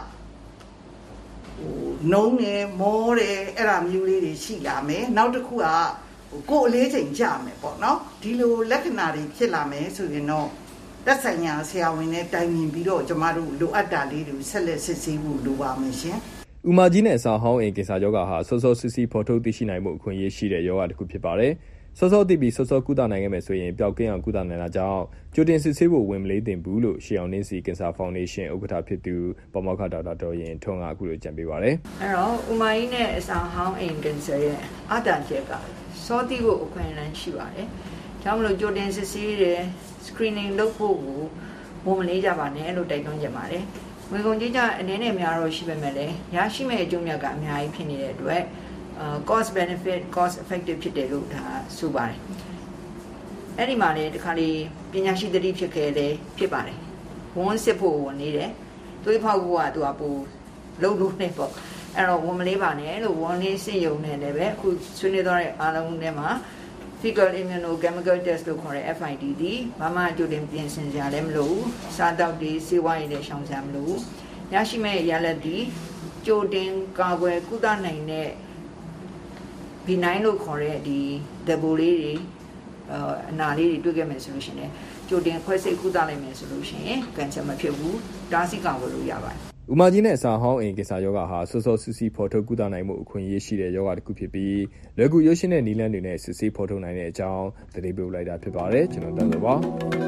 နှုံးနေမောတယ်အဲ့ဒါမျိုးလေးတွေရှိလာမယ်နောက်တစ်ခုကကိုယ်အလေးချိန်ကြမယ်ပေါ့နော်ဒီလိုလက္ခဏာတွေဖြစ်လာမယ်ဆိုရင်တော့သက်ဆိုင်ရာဆရာဝန်နဲ့တိုင်ပင်ပြီးတော့ကျမတို့လိုအပ်တာလေးတွေဆက်လက်စစ်ဆေးဖို့လိုပါမယ်ရှင်။ဥမာကြီးနဲ့အစာဟောင်းအိမ်ကင်ဆာယောဂဟာစောစောစစ်စစ်ဖော်ထုတ်သိရှိနိုင်မှုအခွင့်အရေးရှိတဲ့ယောဂတစ်ခုဖြစ်ပါတယ်။စောစောသိပြီးစောစောကုသနိုင်ခဲ့မယ်ဆိုရင်ပျောက်ကင်းအောင်ကုသနိုင်တာကြောင့်ကြိုတင်စစ်ဆေးဖို့ဝင်မလေးတင်ဘူးလို့ရှေးအောင်နှင်းစီကင်ဆာဖောင်ဒေးရှင်းဥက္ကဋ္ဌဖြစ်သူပေါမောက္ခဒေါက်တာဒေါ်ရင်ထွန်းကအခုလိုကြံပေးပါတယ်။အဲ့တော့ဥမာကြီးနဲ့အစာဟောင်းအိမ်ကင်ဆာရဲ့အတန်ချက်ကစောတိဖို့အခွင့်အလမ်းရှိပါတယ်။ဒါမှမဟုတ်ကြိုတင်စစ်ဆေးတယ် screening လုပ်ဖို့ကိုဝန်မလေးကြပါနဲ့လို့တိုက်တွန်းကြပါတယ်။ငွေကုန်ကြေးကျအနေနဲ့များတော့ရှိပေမဲ့လည်းရရှိမဲ့အကျိုးမြတ်ကအများကြီးဖြစ်နေတဲ့အတွက် cost benefit cost effective ဖြစ်တယ်လို့ဒါဆိုပါတယ်။အဲ့ဒီမှာလည်းဒီခါလေးပညာရှိသတိဖြစ်ခဲ့လေဖြစ်ပါတယ်။ဝန်စစ်ဖို့ဝန်နေတယ်။သွေးဖောက်ဖို့ကသူကပိုလုံးလုံးနဲ့ပေါ့။အဲ့တော့ဝန်မလေးပါနဲ့လို့ဝန်လေးစစ်ရုံနဲ့လည်းပဲအခုဆွေးနွေးသွားတဲ့အားလုံးထဲမှာfecal immunochemical test လို့ခေါ်တဲ့ F I T ဒီဘာမှကြိုတင်ပြင်ဆင်ကြလည်းမလို့စားတောက်တွေစေဝါးရည်တွေရှောင်စရာမလို့ရရှိမဲ့ရလဒ်ဒီကြိုတင်ကာကွယ်ကုသနိုင်တဲ့ benign လို့ခေါ်တဲ့ဒီ double လေးတွေအနာလေးတွေတွေ့ခဲ့မယ်ဆိုလို့ရှိရင်ကြိုတင်ခွဲစိတ်ကုသလိုက်မယ်ဆိုလို့ရှိရင်ကင်ဆာမဖြစ်ဘူးတားဆီးကာကွယ်လို့ရပါတယ်ဥမာကြီးနဲ့အစာဟောင်းအိမ်ကင်ဆာယောဂဟာစောစောစစ်စစ်ဖော်ထုတ်ကုသနိုင်မှုအခွင့်အရေးရှိတဲ့ယောဂတစ်ခုဖြစ်ပြီးလွယ်ကူရွှေ့ရှင်းတဲ့နည်းလမ်းတွေနဲ့စစ်ဆေးဖော်ထုတ်နိုင်တဲ့အကြောင်းသတင်းပေးလိုက်တာဖြစ်ပါတယ်ကျွန်တော်တက်လို့ပါ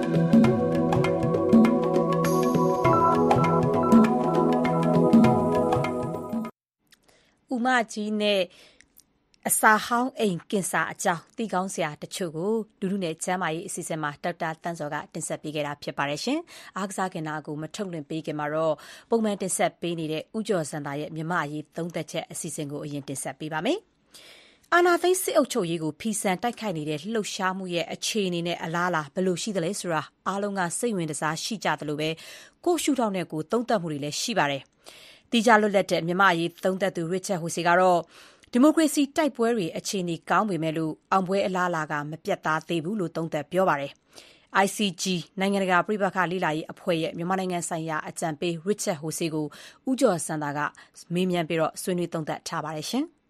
ဥမာကြီးနဲ့အစာဟောင်းအိမ်ကင်ဆာအကြောင်းသိကောင်းစရာတချို့ကိုလူလူနဲ့ကျမ်းမာရေးအစီအစဉ်မှာဒေါက်တာတန်းစောကတင်ဆက်ပေးခဲ့တာဖြစ်ပါတယ်ရှင်။အားကစားကင်နာကိုမထုတ်လွှင့်ပေးခင်မှာတော့ပုံမှန်တင်ဆက်ပေးနေတဲ့ဥကျော်စံတာရဲ့မြမအရေးသုံးသက်ချက်အစီအစဉ်ကိုအရင်တင်ဆက်ပေးပါမယ်။အာနာသိန်းစစ်အုပ်ချုပ်ရေးကိုဖီဆန်တိုက်ခိုက်နေတဲ့လှုပ်ရှားမှုရဲ့အခြေအနေနဲ့အလားအလာဘယ်လိုရှိသလဲဆိုတာအားလုံးကစိတ်ဝင်စားရှိကြတယ်လို့ပဲကိုရှုထောင့်နဲ့ကိုသုံးသက်မှုတွေလည်းရှိပါတယ်။တီးကြလွတ်လပ်တဲ့မြမအရေးသုံးသက်သူရစ်ချက်ဟိုစီကတော့ဒီမိုကရေစီတိုက်ပွဲတွေအခြေအနေကောင်းပေမဲ့လို့အောင်ပွဲအလားအလာကမပြတ်သားသေးဘူးလို့သုံးသပ်ပြောပါတယ်။ I C G နိုင်ငံတကာပြည်ပခါလေ့လာရေးအဖွဲ့ရဲ့မြန်မာနိုင်ငံဆိုင်ရာအကြံပေး Richard Hose ကိုဦးကျော်စံသာကမေးမြန်းပြီးတော့ဆွေးနွေးသုံးသပ်ထားပါတယ်ရှင်။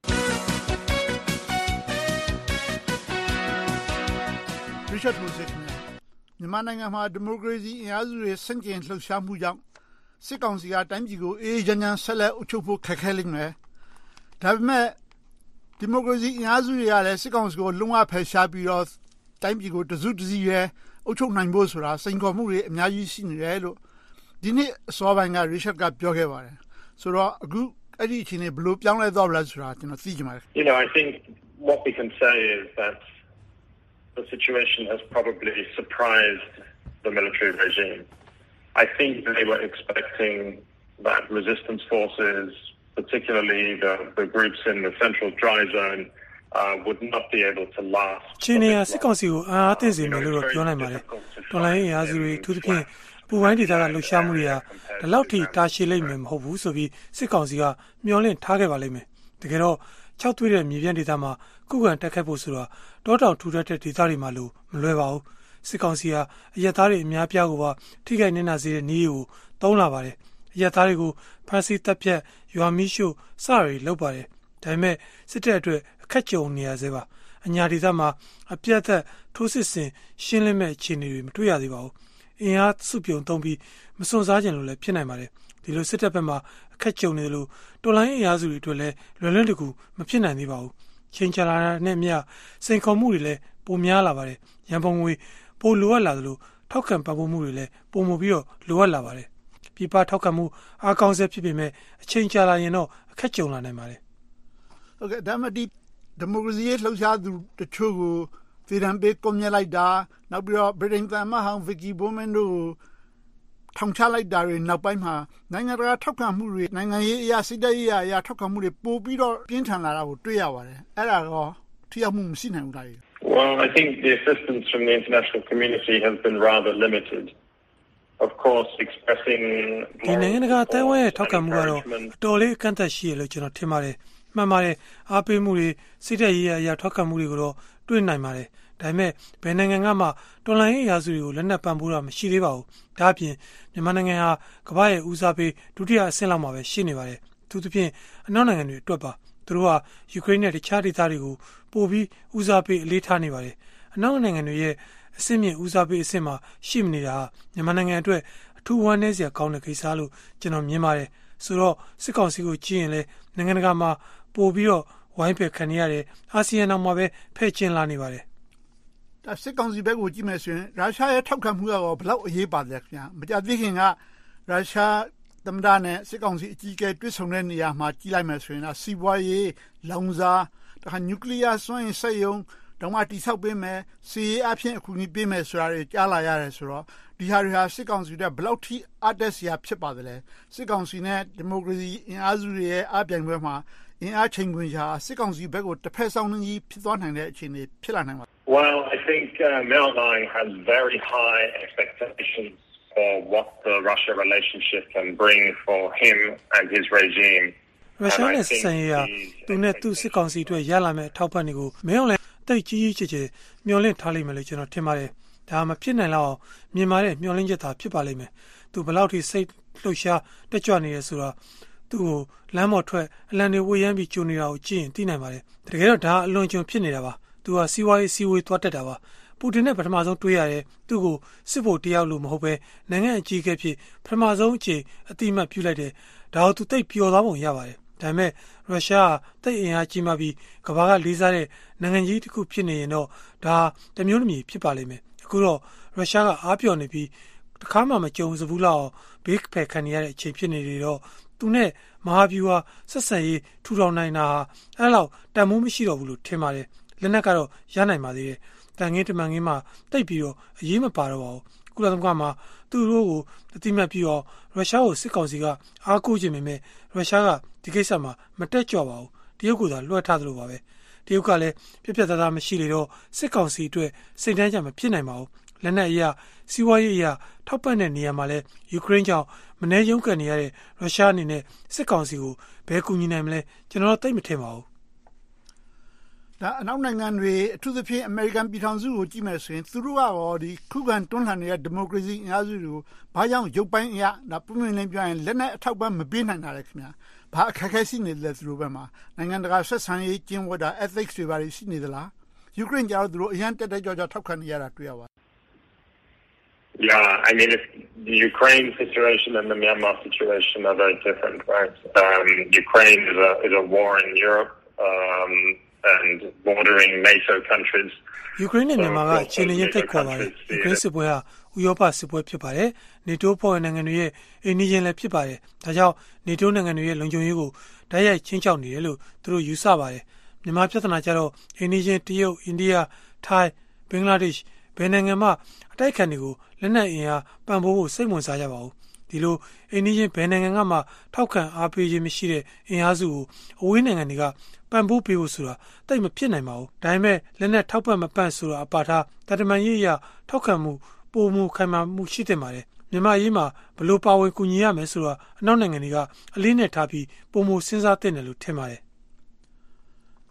Richard Hose မြန်မာနိုင်ငံမှာဒီမိုကရေစီအင်အားစုတွေဆန့်ကျင်လှုပ်ရှားမှုကြောင့်စစ်ကောင်စီကတိုင်းပြည်ကိုအေးချမ်းချမ်းဆက်လက်အုပ်ချုပ်ဖို့ခက်ခဲလိမ့်မယ်။ဒါပေမဲ့ဒီမိုကရေစီအင်အားစုတွေကလည်းစစ်ကောင်စီကိုလုံးဝဖယ်ရှားပြီးတော့တိုင်းပြည်ကိုတစုတစည်းရဲအုပ်ချုပ်နိုင်ဖို့ဆိုတာစိန်ခေါ်မှုတွေအများကြီးရှိနေတယ်လို့ဒီနေ့အစောပိုင်းက Richard ကပြောခဲ့ပါတယ်ဆိုတော့အခုအဲ့ဒီအချိန်နဲ့ဘယ်လိုပြောင်းလဲသွားပြီလဲဆိုတာကျွန်တော်သိချင်ပါတယ် You know, I think what we can say is that the situation has probably surprised the military regime. I think they were expecting that resistance forces, particularly the, the groups in the central dry zone, uh, would not be able to last. ချင်းနေစစ်ကောင်စီကိုအားအသင့်စေမယ်လို့ပြောနိုင်ပါတယ်။တော်လိုင်းရာစုတွေသူတို့ဖြင့်ပူပိုင်းဒေသကလှုပ်ရှားမှုတွေကဒီလောက်ထိတာရှည်လိမ့်မယ်မဟုတ်ဘူးဆိုပြီးစစ်ကောင်စီကမျှော်လင့်ထားခဲ့ပါလိမ့်မယ်။တကယ်တော့ခြောက်သွေးတဲ့မြေပြန့်ဒေသမှာခုခံတိုက်ခိုက်ဖို့ဆိုတာတောတောင်ထူထပ်တဲ့ဒေသတွေမှာလို့မလွယ်ပါဘူးစစ်ကောင်စီဟာအရက်သားတွေအများပြားကိုပါထိခိုက်နေနာစေတဲ့နည်းကိုသုံးလာပါတယ်အရက်သားတွေကိုဖမ်းဆီးတပ်ဖြတ်ရွာမီးရှို့စတွေလုပ်ပါတယ်ဒါပေမဲ့စစ်တပ်အတွက်အခက်ကြုံနေရသေးပါအညာဒေသမှာအပြတ်သက်ထိုးစစ်ဆင်ရှင်းလင်းမဲ့အခြေအနေတွေမတွေ့ရသေးပါဘူးအင်အားစုပြုံသုံးပြီးမစွန့်စားခြင်းလို့လည်းဖြစ်နိုင်ပါတယ်ဒီလိုစစ်တပ်ဘက်မှာအခက်ကြုံနေတယ်လို့တော်လိုင်းအင်အားစုတွေအတွက်လည်းလွယ်လွယ်တကူမဖြစ်နိုင်သေးပါဘူးချိန်ချလာတဲ့မြစိန်ခေါ်မှုတွေလည်းပိုများလာပါတယ်ရန်ပုံငွေပိုလိုအပ်လာသလိုထောက်ခံပံ့ပိုးမှုတွေလည်းပိုမိုပြီးတော့လိုအပ်လာပါတယ်ပြည်ပထောက်ခံမှုအားကောင်းစေဖြစ်ပေမဲ့အချိန်ကြာလာရင်တော့အခက်ကြုံလာနိုင်ပါတယ်ဟုတ်ကဲ့ဒါမှဒီဒီမိုကရေစီရေးလှုပ်ရှားသူတချို့ကိုသေဒဏ်ပေးကွန်မြက်လိုက်တာနောက်ပြီးတော့ဗြိတိန်သံမဟောင်းဗီကီဘိုမန်တို့ထောင်ချလိုက်တာတွေနောက်ပိုင်းမှာနိုင်ငံတကာထောက်ခံမှုတွေနိုင်ငံရေးအရာစိတ်ဓာတ်ရေးအရာထောက်ခံမှုတွေပိုပြီးတော့ပြင်းထန်လာတာကိုတွေ့ရပါတယ်အဲ့ဒါတော့ထိရောက်မှုမရှိနိုင်ဘူးလား Well, I think the assistance from the international community has been rather limited. Of course, expressing ဒီနိုင်ငံတကာအတိုင်းအဝိုင်းရဲ့ထောက်ခံမှုကတော့အတော်လေးအကန့်အသတ်ရှိရလို့ကျွန်တော်ထင်ပါတယ်မှန်ပါတယ်အားပေးမှုတွေစိတ်ဓာတ်ရေးအရာထောက်ခံမှုတွေကိုတော့တွေ့နိုင်ပါတယ်ဒါပေမဲ့ဘယ်နိုင်ငံကမှတော်လှန်ရေးရာစုတွေကိုလက်နက်ပံ့ပိုးတာမရှိသေးပါဘူးဒါအပြင်မြန်မာနိုင်ငံဟာကမ္ဘာရဲ့ဦးစားပေးဒုတိယအဆင့်လောက်မှာပဲရှိနေပါတယ်အထူးသဖြင့်အနောက်နိုင်ငံတွေအတွက်ပါသူတို့ဟာယူကရိန်းနဲ့တခြားဒေသတွေကိုပိုပြီးဦးစားပေးအလေးထားနေပါတယ်အနောက်နိုင်ငံတွေရဲ့အဆင့်မြင့်ဦးစားပေးအဆင့်မှာရှိမနေတာမြန်မာနိုင်ငံအတွက်အထူးဝမ်းနည်းစရာကောင်းတဲ့ကိစ္စလို့ကျွန်တော်မြင်ပါတယ်ဆိုတော့စစ်ကောင်စီကိုကြည့်ရင်လည်းနိုင်ငံတကာမှာပိုပြီးတော့ဝိုင်းပယ်ခံရတဲ့အာဆီယံနောက်မှာပဲဖဲ့ကျင်းလာနေပါတယ်ဒါစစ်ကောင်စီဘက်ကိုကြည့်မယ်ဆိုရင်ရုရှားရဲ့ထောက်ခံမှုကတော့ဘလောက်အရေးပါတယ်ခင်ဗျာမကြသေးခင်ကရုရှားသမ္မတနဲ့စစ်ကောင်စီအကြီးအကဲတွေ့ဆုံတဲ့နေရာမှာကြည့်လိုက်မယ်ဆိုရင်တော့စီးပွားရေးလောင်စာတခါနျူကလ িয়ার စွမ်းအင်စက်ရုံတော့မှတိဆောက်ပေးမယ်စီးအဖြစ်အခုကြီးပေးမယ်ဆိုတာတွေကြားလာရတယ်ဆိုတော့ဒီဟာတွေဟာစစ်ကောင်စီတဲ့ဘလောက်ထိအတက်စရာဖြစ်ပါတယ်လေစစ်ကောင်စီနဲ့ဒီမိုကရေစီအင်အားစုတွေရဲ့အပြိုင်ပွဲမှာအင်အားချိန်ခွင်ရှာစစ်ကောင်စီဘက်ကိုတစ်ဖက်ဆောင်နေကြီးဖြစ်သွားနိုင်တဲ့အခြေအနေဖြစ်လာနိုင်ပါ Well, I think uh, Mel Lang has very high expectations for what the Russia relationship can bring for him and his regime. ရုရှားနဲ့ဆက်ဆံရေးဟာသူနဲ့သူစစ်ကောင်စီအတွက်ရလာမယ့်အထောက်ပံ့တွေကိုမင်းအောင်လည်းတိတ်ကြီးကြီးကျယ်ကျယ်မျှော်လင့်ထားလိမ့်မယ်လို့ကျွန်တော်ထင်ပါတယ်။ဒါမှဖြစ်နိုင်လောက်မြင်မာတဲ့မျှော်လင့်ချက်သာဖြစ်ပါလိမ့်မယ်။သူဘယ်လောက်ထိစိတ်လှုပ်ရှားတက်ကြွနေရဆိုတော့သူ့ကိုလမ်းပေါ်ထွက်အလံတွေဝေယမ်းပြီးကြိုနေတာကိုကြည့်ရင်သိနိုင်ပါတယ်။တကယ်တော့ဒါအလွန်ကျွံဖြစ်နေတာပါ။သူကစီးပွားရေးစီးဝေးသွားတက်တာပါ။ပူတင်နဲ့ပထမဆုံးတွေ့ရတယ်သူ့ကိုစစ်ဖို့တယောက်လို့မဟုတ်ပဲနိုင်ငံအကြီးအကဲဖြစ်ပထမဆုံးအချိန်အတိအမှတ်ပြုလိုက်တယ်ဒါကိုသူတိတ်ပျော်သွားပုံရပါတယ်ဒါပေမဲ့ရုရှားတိတ်အင်အားကြီးမှပြီးကမ္ဘာကလေးစားတဲ့နိုင်ငံကြီးတစ်ခုဖြစ်နေရင်တော့ဒါတမျိုးတစ်မျိုးဖြစ်ပါလိမ့်မယ်အခုတော့ရုရှားကအားပြော့နေပြီးတခါမှမကြုံစဘူးလောက်ဘေးဖယ်ခံရတဲ့အချိန်ဖြစ်နေတယ်တော့သူနဲ့မဟာဗျူဟာဆက်ဆံရေးထူထောင်နိုင်တာဟာအဲ့လောက်တန်မိုးမရှိတော့ဘူးလို့ထင်ပါတယ်လက်နက်ကတော့ရနိုင်ပါသေးတယ်တန်ငင်းတမန်ငင်းမှာတိတ်ပြီးတော့အရေးမပါတော့ပါဘူးကုလသမဂ္ဂမှာသူတို့ကိုအတိမတ်ပြီးတော့ရုရှားကိုစစ်ကောင်စီကအားကိုးခြင်းပေမဲ့ရုရှားကဒီကိစ္စမှာမတက်ကြွပါဘူးတရုတ်ကသာလွှတ်ထားသလိုပါပဲတရုတ်ကလည်းပြပြသားသားမရှိလေတော့စစ်ကောင်စီအတွက်စိတ်တန်းကြမဖြစ်နိုင်ပါဘူးလက်နက်အရာစီးပွားရေးအရာထောက်ပံ့တဲ့နေရာမှာလည်းယူကရိန်းကြောင့်မနှဲရုံးကန်နေရတဲ့ရုရှားအနေနဲ့စစ်ကောင်စီကိုဘယ်ကူညီနိုင်မလဲကျွန်တော်သိမထင်ပါဘူးဒါအနောက်နိုင်ငံတွေအထူးသဖြင့်အမေရိကန်ပြည်ထောင်စုကိုကြည့်မယ်ဆိုရင်သူတို့ကရောဒီခုခံတွန်းလှန်နေတဲ့ဒီမိုကရေစီအင်အားစုတွေကိုဘာကြောင့်ရုပ်ပိုင်းအရဒါပုံမှန်လေးပြောရင်လက်နက်အထောက်ပံ့မပေးနိုင်တာလေခင်ဗျာဘာအခက်အခဲရှိနေလဲသူတို့ဘက်မှာနိုင်ငံတကာဆက်ဆံရေးကျင်းဝတ်တာ ethics တွေဘာတွေရှိနေသလားယူကရိန်းကြောင့်သူတို့အရန်တက်တက်ကြွကြွထောက်ခံနေရတာတွေ့ရပါ Yeah, I mean, if the Ukraine situation and the Myanmar situation are very different, right? Um, Ukraine is a is a war in Europe. Um, and bordering NATO countries. Ukraine နဲ့မြန်မာကအခြေအနေချင်းတိတ်ခေါ်ပါတယ်။ Ukraine စစ်ပွဲဟာဥရောပစစ်ပွဲဖြစ်ပါတယ်။ NATO ဖွဲ့ဝင်နိုင်ငံတွေရဲ့အိမ်နီးချင်းလည်းဖြစ်ပါတယ်။ဒါကြောင့် NATO နိုင်ငံတွေရဲ့လုံခြုံရေးကိုတိုက်ရိုက်ချင်းချောက်နေတယ်လို့သူတို့ယူဆပါတယ်။မြန်မာပြည်ထနာကျတော့အိမ်နီးချင်းတရုတ်၊အိန္ဒိယ၊ထိုင်း၊ဘင်္ဂလားဒေ့ရှ်ဘယ်နိုင်ငံမှအတိုက်ခံတွေကိုလက်နက်အင်အားပံ့ပိုးဖို့စိတ်ဝင်စားကြပါဘူး။ဒီလိုအိမ်နီးချင်းဘယ်နိုင်ငံကမှထောက်ခံအားပေးခြင်းမရှိတဲ့အင်အားစုကိုအဝေးနိုင်ငံတွေကပံ့ပိုးပေးဖို့ဆိုတာတိတ်မဖြစ်နိုင်ပါဘူးဒါပေမဲ့လက်နဲ့ထောက်ပံ့မပံ့ဆိုတာအပါထားတတမန်ရေးရထောက်ခံမှုပုံမှုခိုင်မာမှုရှိတဲ့ပါတယ်မြန်မာရေးမှာဘလို့ပါဝင်ကူညီရမယ်ဆိုတာအနောက်နိုင်ငံတွေကအလေးနဲ့ထားပြီးပုံမှုစဉ်းစားသင့်တယ်လို့ထင်ပါတယ်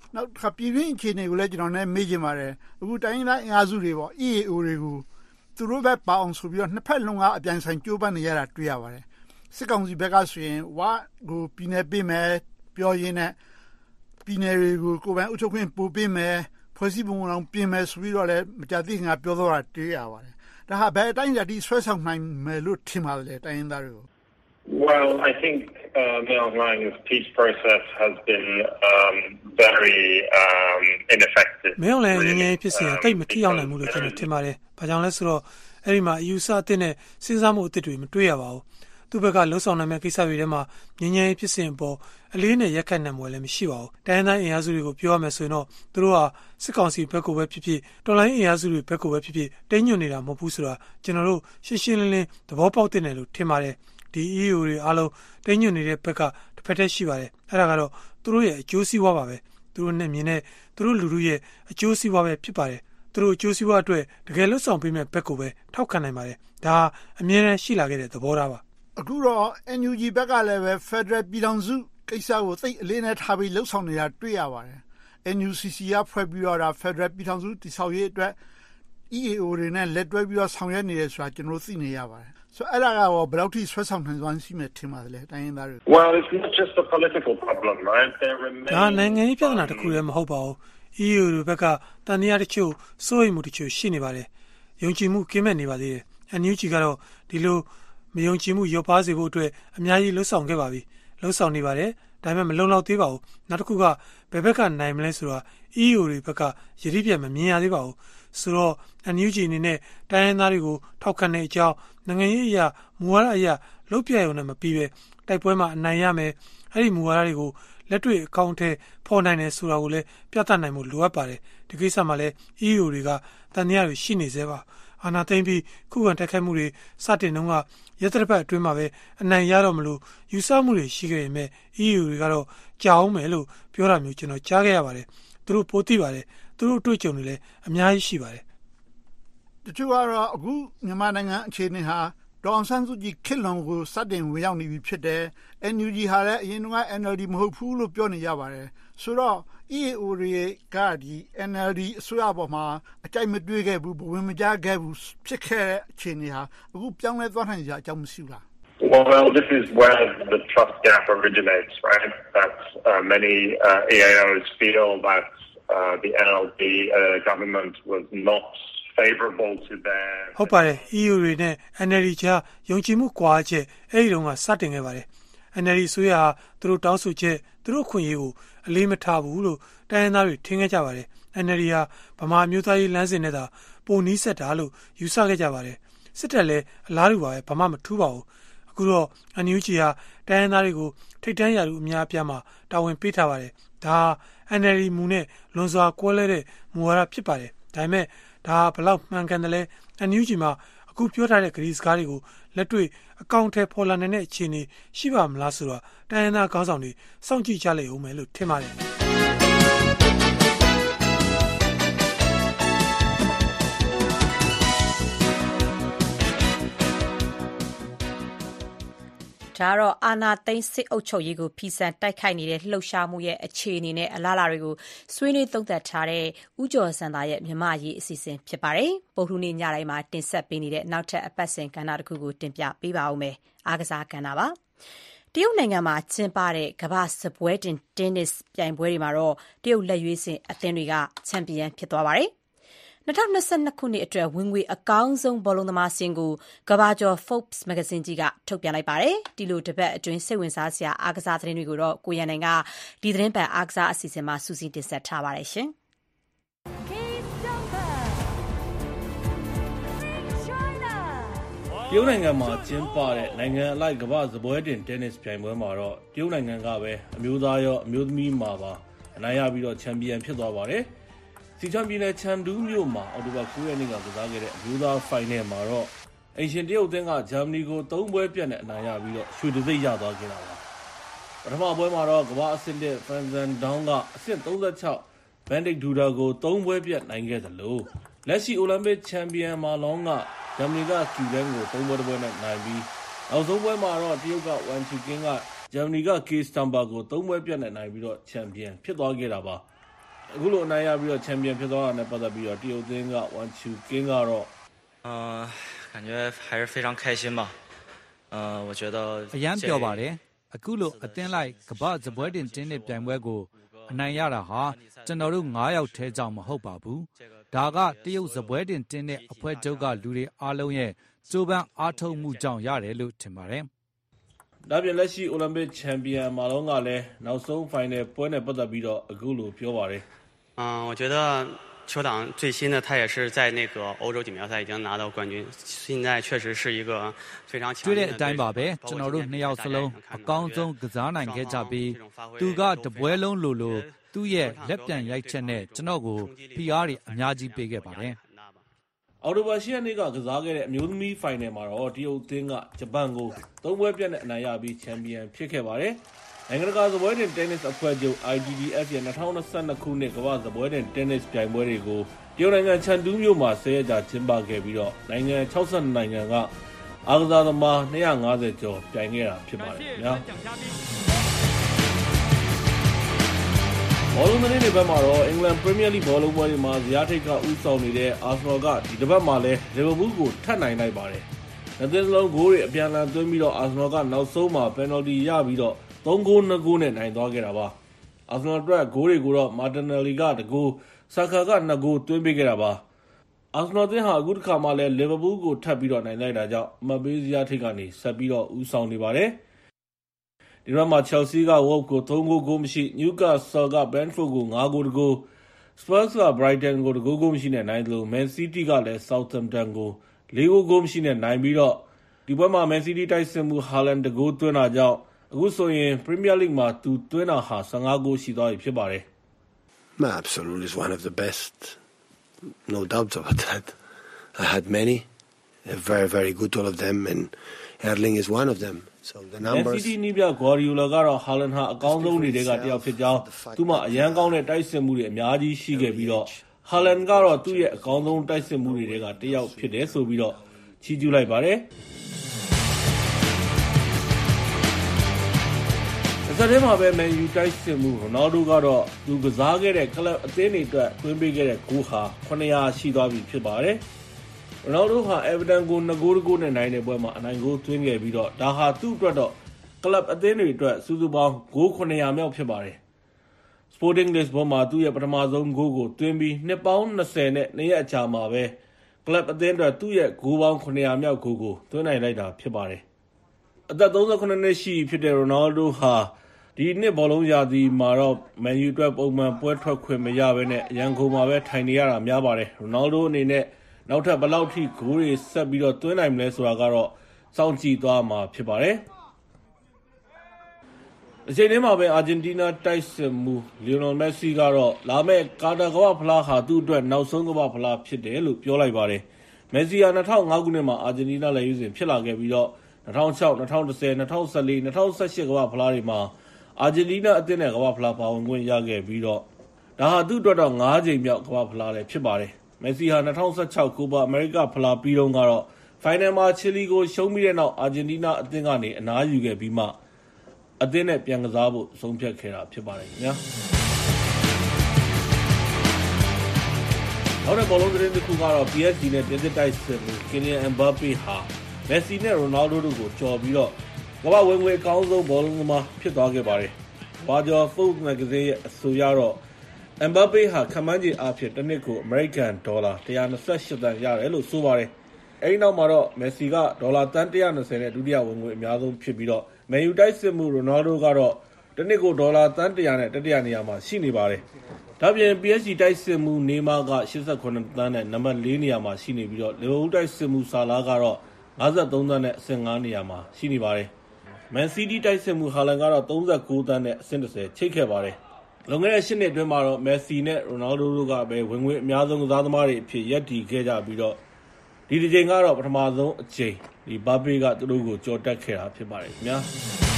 နောက်တစ်ခါပြည်တွင်းအခြေအနေကိုလည်းကျွန်တော်လည်းမေးချင်ပါတယ်အခုတိုင်းတိုင်းအင်အားစုတွေပေါ့ E A O တွေကိုသူတို့ဘက်ပါအောင်ဆိုပြီးတော့နှစ်ဖက်လုံးကအပြိုင်ဆိုင်ကြိုးပမ်းနေရတာတွေ့ရပါတယ်စစ်ကောင်စီဘက်ကဆိုရင်ဝါကိုပြည်နယ်ပေးမယ်ပြောရင်းနဲ့ပြည်နယ်တွေကိုကိုယ်ပိုင်အုပ်ချုပ်ခွင့်ပို့ပေးမယ်ဖွဲ့စည်းပုံအောင်ပြင်မယ်ဆိုပြီးတော့လည်းမကြသေးခင်ကပြောတော့တာတွေ့ရပါတယ်ဒါဟာဘယ်အတိုင်းအတိဆွဲဆောင်နိုင်မယ်လို့ထင်ပါလဲတိုင်းရင်းသားတွေကို Well, I think uh, Myanmar Lang's peace process has been um, very um, ineffective. မင်းလည်းငင်းငယ်ဖြစ်စီတိတ်မထိရောက်နိုင်ဘူးလို့ကျွန်တော်ထင်ပါတယ်။ဘာကြောင့်လဲဆိုတော့အဲ့ဒီမှာအယူဆအသစ်နဲ့စဉ်းစားမှုအသစ်တွေမတွေ့ရပါဘူး။သူ့ဘက်ကလှုပ်ဆောင်နိုင်မဲ့ကိစ္စတွေထဲမှာငင်းငယ်ဖြစ်စဉ်ပေါ်အလေးနဲ့ရက်ခတ်နိုင်မှုလည်းမရှိပါဘူး။တိုင်းတိုင်းအင်အားစုတွေကိုပြောရမယ်ဆိုရင်တော့သူတို့ဟာစစ်ကောင်စီဘက်ကိုပဲဖြစ်ဖြစ်တော်လိုင်းအင်အားစုတွေဘက်ကိုပဲဖြစ်ဖြစ်တင်းညွတ်နေတာမဟုတ်ဘူးဆိုတာကျွန်တော်တို့ရှင်းရှင်းလင်းလင်းသဘောပေါက်တဲ့နယ်လို့ထင်ပါတယ်။ဒီ E A O တွေအားလုံးတင်းညွတ်နေတဲ့ဘက်ကတစ်ဖက်တည်းရှိပါတယ်အဲ့ဒါကတော့သူတို့ရဲ့အကျိုးစီးပွားပါပဲသူတို့နဲ့မြင်တဲ့သူတို့လူလူရဲ့အကျိုးစီးပွားပဲဖြစ်ပါတယ်သူတို့အကျိုးစီးပွားအတွက်တကယ်လွတ်ဆောင်ပေးမဲ့ဘက်ကိုပဲထောက်ခံနိုင်ပါတယ်ဒါအမြဲတမ်းရှိလာခဲ့တဲ့သဘောထားပါအခုတော့ N U G ဘက်ကလည်းပဲ Federal ပြည်ထောင်စုကိစ္စကိုသိအလေးနဲ့ထားပြီးလှုပ်ဆောင်နေတာတွေ့ရပါတယ် N U C C ကဖွဲ့ပြီးတော့ဒါ Federal ပြည်ထောင်စုတည်ဆောက်ရေးအတွက် E A O တွေနဲ့လက်တွဲပြီးတော့ဆောင်ရွက်နေတယ်ဆိုတာကျွန်တော်သိနေရပါတယ်So, I don't know about the social transition team. Well, it's not just a political problem, right? There remains. No, no, no. If you're not a cool, I'm hoping you, Rebecca, Tanya, Chu, so you must choose Shinibare. Young Jimu came anybody, and you Chigaro, the low, Young Jimu, your possible to a Miai Losong Gabavi, Losong Nibare, Diamond Malone Tivo, Natuka, Rebecca, Namelessura, E U Rebecca, Jeribia, Mia Divo, So, and Eugene in a Dianarigo, Tokane Jow. Nangaya, Muaraya, Lopia on a pive, Taipoema, Nayame, Harry Muarigo, Letui, Counte, Ponine Suraule, Piatanamu, Luapare, the Gisamale, Iuriga, Daniel Shinizeva, Anatembi, Kugan Takamuri, Satinunga, Yatrepa Trimave, and Nayaromlu, Yusamuri, Shigame, Iurigaro, Jaumelu, Pura Muchino, Chagavare, through Potivare, through Tuchunile, Amyai Shivare. The two are a good Yamananga Cheniha, Don Sansuji Kilongu, Sadin, Wiani Pite, and Uji Hare, Yenua, and the Mohupulu Pioni Yavare. Sura, E Uri Gadi, and the Suabama, a time with Dugabu, Wimija Gabus, Cheke Cheniha, who young at one hundred Jamsula. Well, this is where the trust gap originates, right? That uh, many uh, E A Os feel that uh, the N L D uh, government was not favorable to their ဟုတ်ပါတယ် E U တွေနဲ့ N L D ကြားယုံကြည်မှုကွာချက်အဲ့ဒီတုန်းကစတင်ခဲ့ပါတယ် N L D ဆိုရဟာသူတို့တောင်းဆိုချက်သူတို့ခွင့်ရေးကိုအလေးမထားဘူးလို့တိုင်းရင်းသားတွေထင်ခဲ့ကြပါတယ် N L D ဟာဗမာမျိုးသားရေးလမ်းစဉ်နဲ့သာပုံနီးဆက်တာလို့ယူဆခဲ့ကြပါတယ်စစ်တပ်လည်းအလားတူပါပဲဗမာမထူးပါဘူးအခုတော့ N U G ဟာတိုင်းရင်းသားတွေကိုထိတ်တန်းရာလူအများအပြားမှာတာဝန်ပေးထားပါတယ်ဒါ N L D မူနဲ့လွန်စွာကွဲလဲတဲ့မူဝါဒဖြစ်ပါတယ်ဒါပေမဲ့ဒါဘလောက်မှန်ကန်တယ်လဲအန်ယူဂျီမှာအခုပြောထားတဲ့ဂရီစကားတွေကိုလက်တွေ့အကောင့်ထဲပေါ်လာနေတဲ့အခြေအနေရှိပါမလားဆိုတော့တိုင်းရင်းသားခေါင်းဆောင်တွေစောင့်ကြည့်ကြလိမ့်ဦးမယ်လို့ထင်ပါတယ်ဒါတော့အာနာသိန်းစစ်အုပ်ချုပ်ရေးကိုဖီဆန်တိုက်ခိုက်နေတဲ့လှုပ်ရှားမှုရဲ့အခြေအနေနဲ့အလားအလာတွေကိုဆွေးနွေးသုံးသပ်ထားတဲ့ဦးကျော်စံသာရဲ့မြန်မာရေးအစီအစဉ်ဖြစ်ပါတယ်။ပုဂ္ဂိုလ်နေ့ညတိုင်းမှာတင်ဆက်ပေးနေတဲ့နောက်ထပ်အပတ်စဉ်ကဏ္ဍတစ်ခုကိုတင်ပြပေးပါဦးမယ်။အားကစားကဏ္ဍပါ။တရုတ်နိုင်ငံမှာကျင်းပတဲ့ကမ္ဘာ့စပွဲတင်တင်းနစ်ပြိုင်ပွဲတွေမှာတော့တရုတ်လက်ရွေးစင်အသင်းတွေကချန်ပီယံဖြစ်သွားပါတယ်။၂၀၂၂ခုနှစ်အတွက်ဝင်ငွေအကောင်းဆုံးဘောလုံးသမားစင်ကိုကမ္ဘာကျော် Forbes မဂ္ဂဇင်းကြီးကထုတ်ပြန်လိုက်ပါတယ်။ဒီလိုတစ်ပတ်အတွင်းစိတ်ဝင်စားစရာအားကစားသတင်းတွေကိုတော့ကိုရန်နိုင်ကဒီသတင်းပတ်အားကစားအစီအစဉ်မှာစူးစီးတင်ဆက်ထားပါတယ်ရှင်။တရုတ်နိုင်ငံမှာကျင်းပတဲ့နိုင်ငံအလိုက်ကမ္ဘာ့စပွဲတင်တင်းနစ်ပြိုင်ပွဲမှာတော့တရုတ်နိုင်ငံကပဲအမျိုးသားရောအမျိုးသမီးမှာပါအနိုင်ရပြီးတော့ချန်ပီယံဖြစ်သွားပါတယ်။စီချန်ပြည်နယ်ချန်ဒူးမြို့မှာအောက်တိုဘာ၉ရက်နေ့ကကစားခဲ့တဲ့အမျိုးသားဖိုင်နယ်မှာတော့အင်ရှင်တရုတ်အသင်းကဂျာမနီကို၃ပွဲပြတ်နဲ့အနိုင်ရပြီးတော့ရွှေတံဆိပ်ရသွားခဲ့တာပါပထမပွဲမှာတော့ကမ္ဘာအဆင့်တစ်ဖရန်ဇန်ဒေါင်းကအဆင့်၃၆ဘန်ဒစ်ဒူဒါကို၃ပွဲပြတ်နိုင်ခဲ့သလိုလက်ရှိအိုလံပစ်ချန်ပီယံမာလောင်းကဂျာမနီကကီလန်ကို၃ပွဲတစ်ပွဲနဲ့နိုင်ပြီးနောက်ဆုံးပွဲမှာတော့တရုတ်ကဝမ်ချူကင်းကဂျာမနီကကေစတမ်ဘာကို၃ပွဲပြတ်နဲ့နိုင်ပြီးတော့ချန်ပီယံဖြစ်သွားခဲ့တာပါအခုလိုအနိုင်ရပြီးတော့ချန်ပီယံဖြစ်သွားတာနဲ့ပတ်သက်ပြီးတော့တရုတ်သင်းကဝမ်ချူကင်းကတော့呃感觉还是非常开心吧呃我觉得အရန်ပြောပါတယ်အခုလိုအသင်းလိုက်ကမ္ဘာစပွဲတင်တင်းတဲ့ပြိုင်ပွဲကိုအနိုင်ရတာဟာကျွန်တော်တို့၅ယောက်ထဲကြောင့်မဟုတ်ပါဘူးဒါကတရုတ်စပွဲတင်တင်းတဲ့အဖွဲ့ချုပ်ကလူတွေအားလုံးရဲ့ကြိုးပမ်းအားထုတ်မှုကြောင့်ရတယ်လို့ထင်ပါတယ်ဒါပြင်လက်ရှိအိုလံပစ်ချန်ပီယံမာလုံးကလည်းနောက်ဆုံးဖိုင်နယ်ပွဲနဲ့ပတ်သက်ပြီးတော့အခုလိုပြောပါတယ်嗯我觉得球党最新的他也是在那个欧洲锦标赛已经拿到冠军现在确实是一个非常强တွေ့တဲ့အတိုင်းပါပဲကျွန်တော်တို့နှစ်ယောက်စလုံးအကောင်းဆုံးကစားနိုင်ခဲ့ကြပြီးသူကတပွဲလုံးလိုလိုသူ့ရဲ့လက်ပြန်ရိုက်ချက်နဲ့ကျွန်တော်ကို P R တွေအများကြီးပေးခဲ့ပါတယ်အော်တိုဘာရှစ်ရက်နေ့ကကစားခဲ့တဲ့အမျိုးသမီးဖိုင်နယ်မှာတော့တရုတ်သင်းကဂျပန်ကိုသုံးပွဲပြတ်နဲ့အနိုင်ရပြီးချန်ပီယံဖြစ်ခဲ့ပါတယ်နိုင်ငံတကာစပွဲတင်တင်းနစ်အဖွဲ့ချုပ် I T T F ရဲ့၂၀၂၂ခုနှစ်ကမ္ဘာစပွဲတင်တင်းနစ်ပြိုင်ပွဲတွေကိုတရုတ်နိုင်ငံချန်တူးမြို့မှာဆယ်ရက်ကြာကျင်းပခဲ့ပြီးတော့နိုင်ငံ၆၂နိုင်ငံကအားကစားသမား၂၅၀ကျော်ပြိုင်ခဲ့တာဖြစ်ပါတယ်ခင်ဗျာဘောလုံးသတင်းတွေဘက်မှာတော့အင်္ဂလန်ပရီးမီးယားလိဘောလုံးပွဲတွေမှာဇယားထိပ်ကဦးဆောင်နေတဲ့အာဆနယ်ကဒီတစ်ပတ်မှာလည်းလီဗာပူးကိုထပ်နိုင်လိုက်ပါတယ်။နှစ်သင်းစလုံးဂိုးတွေအပြန်အလှန်သွင်းပြီးတော့အာဆနယ်ကနောက်ဆုံးမှာပယ်နယ်တီရပြီးတော့သုံးဂိုးနှစ်ဂိုးနဲ့နိုင်သွားခဲ့တာပါ။အာဆနယ်အတွက်ဂိုးတွေကိုတော့မာတင်နယ်လီကတစ်ဂိုး၊ဆာခါကနှစ်ဂိုးသွင်းပေးခဲ့တာပါ။အာဆနယ်သင်းဟာအခုတစ်ခါမှလည်းလီဗာပူးကိုထပ်ပြီးတော့နိုင်လိုက်တာကြောင့်အမှတ်ပေးဇယားထိပ်ကနေဆက်ပြီးတော့ဦးဆောင်နေပါတယ်။ဒီမှာ Chelsea က Wolves ကိုသုံးဂိုးဂိုးမရှိ Newcastle က Brentford ကို၅ဂိုးတစ်ဂိုး Spurs က Brighton ကိုတစ်ဂိုးဂိုးမရှိနဲ့နိုင်သလို Man City ကလည်း Southampton ကို၄ဂိုးဂိုးမရှိနဲ့နိုင်ပြီးတော့ဒီပွဲမှာ Man City တိုက်စစ်မှု Haaland တစ်ဂိုးသွင်းတာကြောင့်အခုဆိုရင် Premier League မှာသူသွင်းတာဟာ၁၅ဂိုးရှိသွားပြီဖြစ်ပါတယ်။ Absolutely is one of the best. No doubt about that. I had many. They're very very good all of them and Erling is one of them.So the numbers Man City နီးပြ Guardiola ကတော့ Haaland ဟာအကောင်းဆုံးတွေကတယောက်ဖြစ်ကြောင်းသူ့မှာအရန်ကောင်းတဲ့တိုက်စစ်မှုတွေအများကြီးရှိခဲ့ပြီးတော့ Haaland ကတော့သူ့ရဲ့အကောင်းဆုံးတိုက်စစ်မှုတွေကတယောက်ဖြစ်တယ်ဆိုပြီးတော့ချီးကျူးလိုက်ပါတယ်။အစထဲမှာပဲ Man U တိုက်စစ်မှု Ronaldo ကတော့သူကစားခဲ့တဲ့ကလပ်အသင်းတွေအတွက်သွင်းပေးခဲ့တဲ့ဂိုးဟာခုနှစ်ရာရှိသွားပြီဖြစ်ပါတယ်။ရိုနယ်ဒိုဟာ Everton ကိုနှစ်ဂိုးတစ်ဂိုးနဲ့နိုင်တဲ့ပွဲမှာအနိုင်ဂိုးသွင်းခဲ့ပြီးတော့ဒါဟာသူ့အတွက်တော့ကလပ်အသင်းတွေအတွက်စုစုပေါင်းဂိုးခုနှစ်ရာမြောက်ဖြစ်ပါတယ်။ Sporting Lisbon မှာသူ့ရဲ့ပထမဆုံးဂိုးကိုသွင်းပြီးနှစ်ပေါင်း၂၀နဲ့နှစ်ရက်အကြာမှာပဲကလပ်အသင်းအတွက်သူ့ရဲ့ဂိုးပေါင်းခုနှစ်ရာမြောက်ဂိုးကိုသွင်းနိုင်လိုက်တာဖြစ်ပါတယ်။အသက်၃၇နှစ်ရှိဖြစ်တဲ့ Ronaldo ဟာဒီနှစ်ဘောလုံးရာသီမှာတော့ Man U အတွက်ပုံမှန်ပွဲထွက်ခွင့်မရဘဲနဲ့ရန်ကုန်မှာပဲထိုင်နေရတာများပါတယ်။ Ronaldo အနေနဲ့နောက်ထပ်ဘယ်လောက်ထိဂိုးတွေဆက်ပြီးတော့သွင်းနိုင်မလဲဆိုတာကတော့စောင့်ကြည့်သွားမှာဖြစ်ပါတယ်။အချိန်ထဲမှာပဲအာဂျင်တီးနားတိုက်စစ်မှုလီယိုနယ်မက်ဆီကတော့လာမယ့်ကာတာကမ္ဘာဖလားဟာသူ့အတွက်နောက်ဆုံးကမ္ဘာဖလားဖြစ်တယ်လို့ပြောလိုက်ပါတယ်။မက်ဆီဟာ၂၀၀၅ခုနှစ်မှာအာဂျင်တီးနားလက်ရွေးစင်ဖြစ်လာခဲ့ပြီးတော့၂၀၀၆၊၂၀၁၀၊၂၀၁၄၊၂၀၁၈ကမ္ဘာဖလားတွေမှာအာဂျင်တီးနားအသင်းနဲ့ကမ္ဘာဖလားပါဝင်ခွင့်ရခဲ့ပြီးတော့ဒါဟာသူ့အတွက်တော့၅ကြိမ်မြောက်ကမ္ဘာဖလားလည်းဖြစ်ပါတယ်။မက်ဆီဟာ၂၀၁၆ကိုပါအမေရိကဖလားပြီးတော့ကတော့ဖိုင်နယ်မှာချီလီကိုရှုံးပြီးတဲ့နောက်အာဂျင်တီးနားအသင်းကနေအနားယူခဲ့ပြီးမှအသင်းနဲ့ပြန်ကစားဖို့ဆုံးဖြတ်ခဲ့တာဖြစ်ပါတယ်ခင်ဗျာ။နောက်တဲ့ဘောလုံးသတင်းတစ်ခုကတော့ P S G နဲ့ပြင်သစ်တိုက်စစ်မှု Kylian Mbappe ဟာ Messi နဲ့ Ronaldo တို့ကိုကျော်ပြီးတော့ကမ္ဘာဝင်ငွေအကောင်းဆုံးဘောလုံးသမားဖြစ်သွားခဲ့ပါတယ်။ဘာကျော် Forbes Magazine ရဲ့အဆိုအရတော့Mbappe ဟာခန့်မှန်းခြေအားဖြင့်တစ်နှစ်ကို American ဒေါ်လာ၁၂၈သန်းရတယ်လို့ဆိုပါတယ်။အဲဒီနောက်မှာတော့ Messi ကဒေါ်လာသန်း၁၂၀နဲ့ဒုတိယဝင်ငွေအများဆုံးဖြစ်ပြီးတော့ Man U တိုက်စစ်မှု Ronaldo ကတော့တစ်နှစ်ကိုဒေါ်လာသန်း၁၀၀နဲ့တတိယနေရာမှာရှိနေပါတယ်။ဒါ့ပြင် P S G တိုက်စစ်မှု Neymar က၈၇သန်းနဲ့နံပါတ်၄နေရာမှာရှိနေပြီးတော့ Liverpool တိုက်စစ်မှု Salah ကတော့၅၃သန်းနဲ့အဆင့်၅နေရာမှာရှိနေပါတယ်။ Man City တိုက်စစ်မှု Haaland ကတော့၃၉သန်းနဲ့အဆင့်၁၀ချိတ်ခဲ့ပါတယ်။လွန်ခဲ့တဲ့၈နှစ်အတွင်းမှာတော့ Messi နဲ့ Ronaldo တို့ကပဲဝင်ငွေအများဆုံးကစားသမားတွေအဖြစ်ရပ်တည်ခဲ့ကြပြီးတော့ဒီတစ်ချိန်ကတော့ပထမဆုံးအချိန်ဒီ Mbappe ကသူတို့ကိုကြော်တက်ခဲ့တာဖြစ်ပါတယ်ခင်ဗျာ။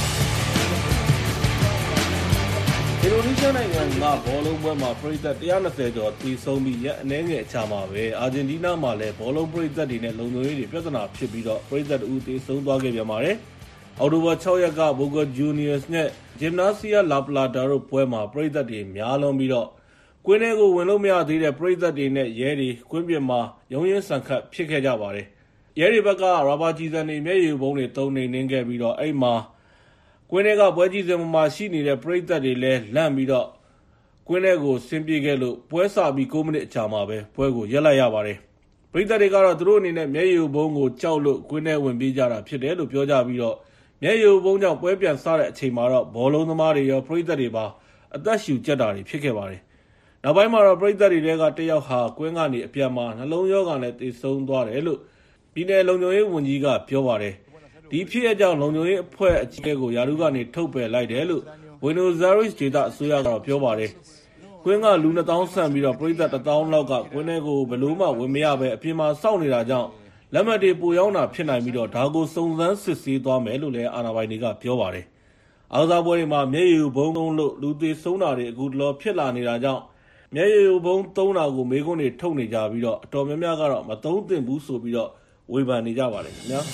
အင်ဒိုနီးရှားနိုင်ငံကဘောလုံးပွဲမှာပရိသတ်၁၂၀ကျော်တည်ဆုံးပြီးရက်အနည်းငယ်အကြာမှာပဲအာဂျင်တီးနားမှာလည်းဘောလုံးပရိသတ်တွေနဲ့လုံခြုံရေးတွေပြဿနာဖြစ်ပြီးတော့ပရိသတ်အူတည်ဆုံးသွားခဲ့ပြန်ပါတယ်။အောက်တိုဘာ၆ရက်က Boca Juniors နဲ့ Gimnasia La Plata တို့ပွဲမှာပရိသတ်တွေများလွန်ပြီးတော့ကွင်းထဲကိုဝင်လို့မရသေးတဲ့ပရိသတ်တွေနဲ့ရဲတွေကွင်းပြင်မှာရုံးရင်းဆန်ခတ်ဖြစ်ခဲ့ကြပါတယ်။ရဲတွေဘက်ကရာဘာကျည်ဆံတွေမျက်ရည်ဘုံတွေသုံးနေနှင်းခဲ့ပြီးတော့အဲ့မှာကွင်းထဲကပွဲကြီးစင်မှာရှိနေတဲ့ပရိသတ်တွေလည်းလန့်ပြီးတော့ကွင်းထဲကိုဆင်းပြေးခဲ့လို့ပွဲစပြီး၉မိနစ်အကြာမှာပဲပွဲကိုရပ်လိုက်ရပါတယ်။ပရိသတ်တွေကတော့သူတို့အနေနဲ့မျက်ရည်ဘုံကိုကြောက်လို့ကွင်းထဲဝင်ပြေးကြတာဖြစ်တယ်လို့ပြောကြပြီးတော့မျက်ရည်ဘုံကြောင့်ပွဲပြန်စတဲ့အချိန်မှာတော့ဘောလုံးသမားတွေရောပရိသတ်တွေပါအသက်ရှူကျက်တာတွေဖြစ်ခဲ့ပါတယ်။နောက်ပိုင်းမှာတော့ပရိသတ်တွေကတယောက်ဟာကွင်းကနေအပြန်မှာနှလုံးရောဂါနဲ့သေဆုံးသွားတယ်လို့ပြည်내လုံခြုံရေးဝန်ကြီးကပြောပါတယ်။ဒီဖြစ်အကြောင်းလုံခြုံရေးအဖွဲ့အကြီးအကဲကိုယာရုကနေထုတ်ပယ်လိုက်တယ်လို့Buenos Airesဒေသအစိုးရကတော့ပြောပါတယ်။ကွင်းကလူနှစ်သောင်းဆန့်ပြီးတော့ပရိသတ်တစ်သောင်းလောက်ကကွင်းထဲကိုဘလို့မှဝင်မရပဲအပြင်မှာစောင့်နေတာကြောင့်လက်မှတ်တွေပိုရောက်တာဖြစ်နိုင်ပြီးတော့ဒါကိုစုံစမ်းစစ်ဆေးသွားမယ်လို့လည်းအာဏာပိုင်တွေကပြောပါတယ်။အားကစားပွဲတွေမှာမျက်ရည်ဘုံသုံးလို့လူသေဆုံးတာတွေအခုတလောဖြစ်လာနေတာကြောင့်မျက်ရည်ဘုံသုံးတာကိုမေးခွန်းတွေထုတ်နေကြပြီးတော့အတော်များများကတော့မသုံးသင့်ဘူးဆိုပြီးတော့ဝေဖန်နေကြပါတယ်ခင်ဗျာ။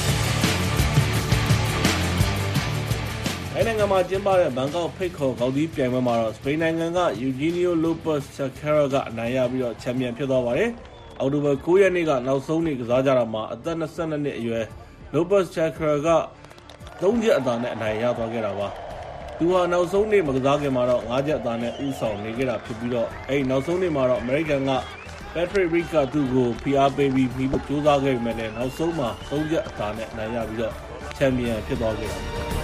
အဲ့နိုင်ငံမှာကျင်းပတဲ့ဘန်ကောက်ဖိတ်ခေါ်ဂေါက်သီးပြိုင်ပွဲမှာတော့စပိန်နိုင်ငံက Eugenio Lopez Chacarra ကအနိုင်ရပြီးတော့ချန်ပီယံဖြစ်သွားပါတယ်။အောက်တိုဘာ၉ရက်နေ့ကနောက်ဆုံးနေ့ကစားကြတာမှာအသက်၂၂နှစ်အရွယ် Lopez Chacarra ကသုံးချက်အသာနဲ့အနိုင်ရသွားခဲ့တာပါ။သူဟာနောက်ဆုံးနေ့မကစားခင်မှာတော့ငါးချက်အသာနဲ့ဥဆောင်နေခဲ့တာဖြစ်ပြီးတော့အဲ့နောက်ဆုံးနေ့မှာတော့ American က Patrick Reed ကသူ့ကိုဖိအားပေးပြီးပြီးကြိုးစားခဲ့ပေမဲ့လည်းနောက်ဆုံးမှာသုံးချက်အသာနဲ့အနိုင်ရပြီးတော့ချန်ပီယံဖြစ်သွားခဲ့တာပါ။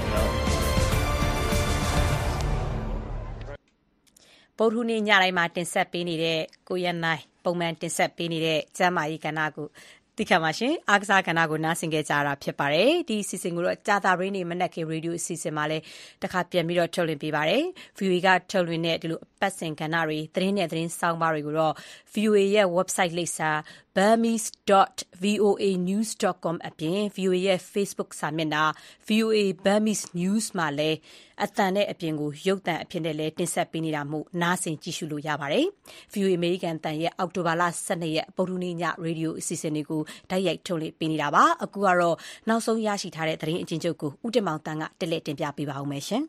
ဗုဒ္ဓဟူးနေ့ညတိုင်းမှာတင်ဆက်ပေးနေတဲ့ကိုရန်နိုင်ပုံမှန်တင်ဆက်ပေးနေတဲ့ကျမ်းမာရေးကဏ္ဍကိုတိခါပါရှင်အားကစားကဏ္ဍကိုနားဆင်ကြကြတာဖြစ်ပါတယ်ဒီစီစဉ်ကိုတော့ကြာတာရင်းနေမနက်ခင်းရေဒီယိုအစီအစဉ်မှာလည်းတစ်ခါပြန်ပြီးတော့ထုတ်လွှင့်ပေးပါတယ် ဗီအိုအေ ကထုတ်လွှင့်တဲ့ဒီလိုအပတ်စဉ်ကဏ္ဍတွေသတင်းနဲ့သတင်းစောင်းပါတွေကိုတော့ ဗီအိုအေ ရဲ့ website လိပ်စာ burmese dot voa news dot com အပြင် ဗီအိုအေ ရဲ့ Facebook စာမျက်နှာ ဗီအိုအေ Burmese News မှာလည်းအသံနဲ့အပြင်ကိုရုပ်သံအဖြစ်နဲ့လည်းတင်ဆက်ပေးနေတာမို့နားဆင်ကြည့်ရှုလို့ရပါတယ်။ ဗီအိုအေ American အသံရဲ့အောက်တိုဘာလ၁၂ရက်ဗုဒ္ဓဟူးနေ့ညရေဒီယိုအစီအစဉ်တွေကိုတိုက်ရိုက်ထုတ်လွှင့်ပေးနေတာပါ။အခုကတော့နောက်ဆုံးရရှိထားတဲ့သတင်းအကျဉ်းချုပ်ကိုဦးတင်မောင်တန်းကတက်လက်တင်ပြပေးပါဦးမယ်ရှင်။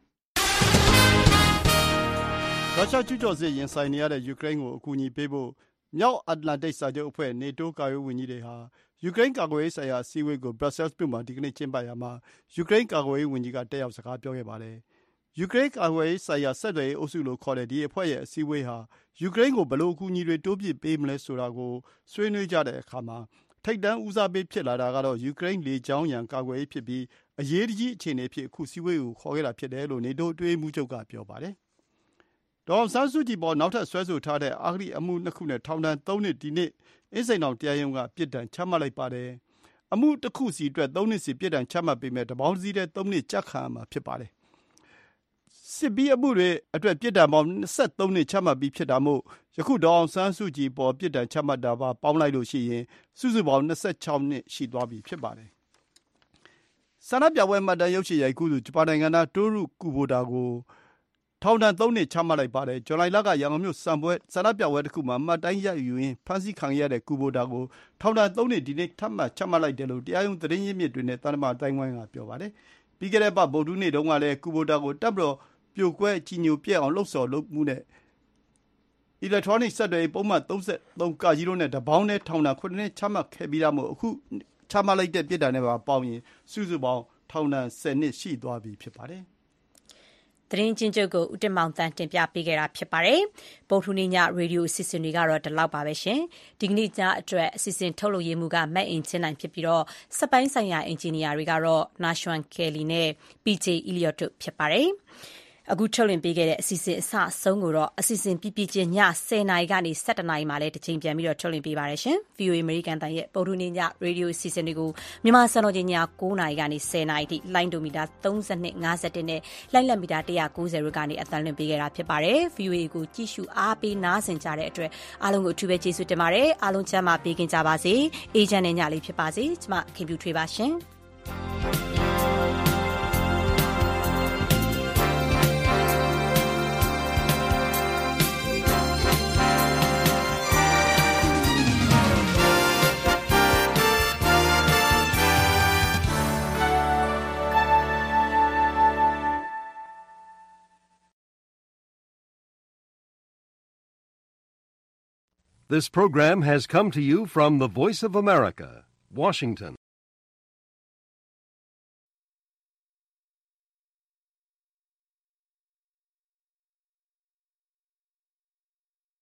ရုရှားကျူးကျော်စစ်ရင်ဆိုင်နေရတဲ့ယူကရိန်းကိုအကူအညီပေးဖို့မြောက်အတ္တလန်တိတ်စာချုပ်အဖွဲ့ NATO ကာကွယ်ရေးဝန်ကြီးတွေဟာယူကရိန်းကာကွယ်ရေးဆိုင်ရာအစည်းအဝေးကို Brussels မြို့မှာဒီကနေ့ကျင်းပရာမှာယူကရိန်းကာကွယ်ရေးဝန်ကြီးကတက်ရောက်စကားပြောခဲ့ပါတယ်။ယူကရိန်းကာကွယ်ရေးဆိုင်ရာဆက်သွယ်ရေးအုပ်စုလို့ခေါ်တဲ့ဒီအဖွဲ့ရဲ့အစည်းအဝေးဟာယူကရိန်းကိုဘယ်လိုအကူအညီတွေတိုးပြစ်ပေးမလဲဆိုတာကိုဆွေးနွေးကြတဲ့အခါမှာထိပ်တန်းဦးစားပေးဖြစ်လာတာကတော့ယူကရိန်းလေကြောင်းရန်ကာကွယ်ရေးဖြစ်ပြီးအရေးကြီးအခြေအနေဖြစ်အခုစည်းဝေးကိုခေါ်ခဲ့တာဖြစ်တယ်လို့ NATO အတွင်းမှုချုပ်ကပြောပါတယ်။ဒေါ်အောင်ဆန်းစုကြည်ပေါ်နောက်ထပ်ဆွဲဆိုထားတဲ့အဂတိအမှုနှစ်ခုနဲ့ထောင်ဒဏ်သုံးနှစ်ဒီနေ့အင်းစိန်တောင်တရားရုံးကပြစ်ဒဏ်ချမှတ်လိုက်ပါတယ်။အမှုတစ်ခုစီအတွက်သုံးနှစ်စီပြစ်ဒဏ်ချမှတ်ပေမဲ့တပေါင်းစည်းတဲ့သုံးနှစ်ကြက်ခံရမှာဖြစ်ပါတယ်။စစ်ဘီအမှုတွေအတွက်ပြစ်ဒဏ်ပေါင်း၂၃နှစ်ချမှတ်ပြီးဖြစ်တာမို့ယခုဒေါ်အောင်ဆန်းစုကြည်ပေါ်ပြစ်ဒဏ်ချမှတ်တာပါပေါင်းလိုက်လို့ရှိရင်စုစုပေါင်း၂၆နှစ်ရှိသွားပြီဖြစ်ပါတယ်။ဆန္ဒပြပွဲမှတ်တမ်းရုပ်ရှင်ရိုက်ကူးသူဂျပန်နိုင်ငံသားတိုရုကူဘိုတာကိုထောင်ဒဏ်သုံးနှစ်ချမှတ်လိုက်ပါတယ်။ဇူလိုင်လကရန်ကုန်မြို့စံပွဲဆန္ဒပြပွဲတစ်ခုမှာမှတ်တမ်းရိုက်ယူရင်းဖမ်းဆီးခံရတဲ့ကူဘိုတာကိုထောင်ဒဏ်သုံးနှစ်ဒီနေ့ထပ်မံချမှတ်လိုက်တယ်လို့တရားရုံးသတင်းရင်းမြစ်တွေနဲ့တန်တမာတိုင်းဝိုင်းကပြောပါတယ်။ပြီးခဲ့တဲ့ပတ်ဗုဒ္ဓဟူးနေ့တုန်းကလည်းကူဘိုတာကိုတပ်မတော်ပြိုကွဲကြီးညိုပြက်အောင်လှုပ်ဆော်လုပ်မှုနဲ့အီလက်ထရောနစ်ဆက်သွယ်ရေးပုံမှန်သုံး၃ကကြီးတို့နဲ့တပေါင်းနဲ့ထောင်ဒဏ်ခုနှစ်နှစ်ချမှတ်ခဲ့ပြီးသားမို့အခုချမှတ်လိုက်တဲ့ပြစ်ဒဏ်နဲ့ပါပေါင်းရင်စုစုပေါင်းထောင်ဒဏ်၁၀နှစ်ရှိသွားပြီဖြစ်ပါတယ်။သတင်းချင်းချုပ်ကိုဦးတင်မောင်တန်းတင်ပြပေးခဲ့တာဖြစ်ပါတယ်။ဗုဒ္ဓဟူးနေ့ညရေဒီယိုအစီအစဉ်တွေကတော့ဒီလောက်ပါပဲရှင်။ဒီကနေ့ညအတွက်အစီအစဉ်ထုတ်လုပ်ရေးမှုကမတ်အင်ချင်းနိုင်ဖြစ်ပြီးတော့စက်ပိုင်းဆိုင်ရာအင်ဂျင်နီယာတွေကတော့နာရှွမ်ကယ်လီနဲ့ ပီ ဂျေ အီလီယတ်တို့ဖြစ်ပါတယ်။အခုထုတ်လွှင့်ပေးခဲ့တဲ့အစီအစဉ်အစအဆုံးကိုတော့အစီအစဉ်ပြပြချင်းည၁၀နာရီကနေ၁၇နာရီမှာလည်းတစ်ချိန်ပြန်ပြီးတော့ထုတ်လွှင့်ပေးပါတယ်ရှင်။ ဗီအိုအေ American တန်ရဲ့ဗုဒ္ဓဟူးနေ့ညရေဒီယိုအစီအစဉ်တွေကိုမြန်မာစံတော်ချိန်ည၉နာရီကနေ၁၀နာရီထိလိုင်းဒိုမီတာ၃၂ ၅၁နဲ့လိုင်းလက်မီတာ၁၉၀တို့ကနေအသံလွှင့်ပေးခဲ့တာဖြစ်ပါတယ်။ ဗီအိုအေကိုကြည့်ရှုအားပေးနားဆင်ကြတဲ့အတွက်အားလုံးကိုအထူးပဲကျေးဇူးတင်ပါတယ်။အားလုံးချမ်းသာပေးခင်ကြပါစေ။အေးချမ်းတဲ့ညလေးဖြစ်ပါစေ။ကျမခင်ဗျူထွေးပါရှင်။ This program has come to you from the Voice of America, Washington.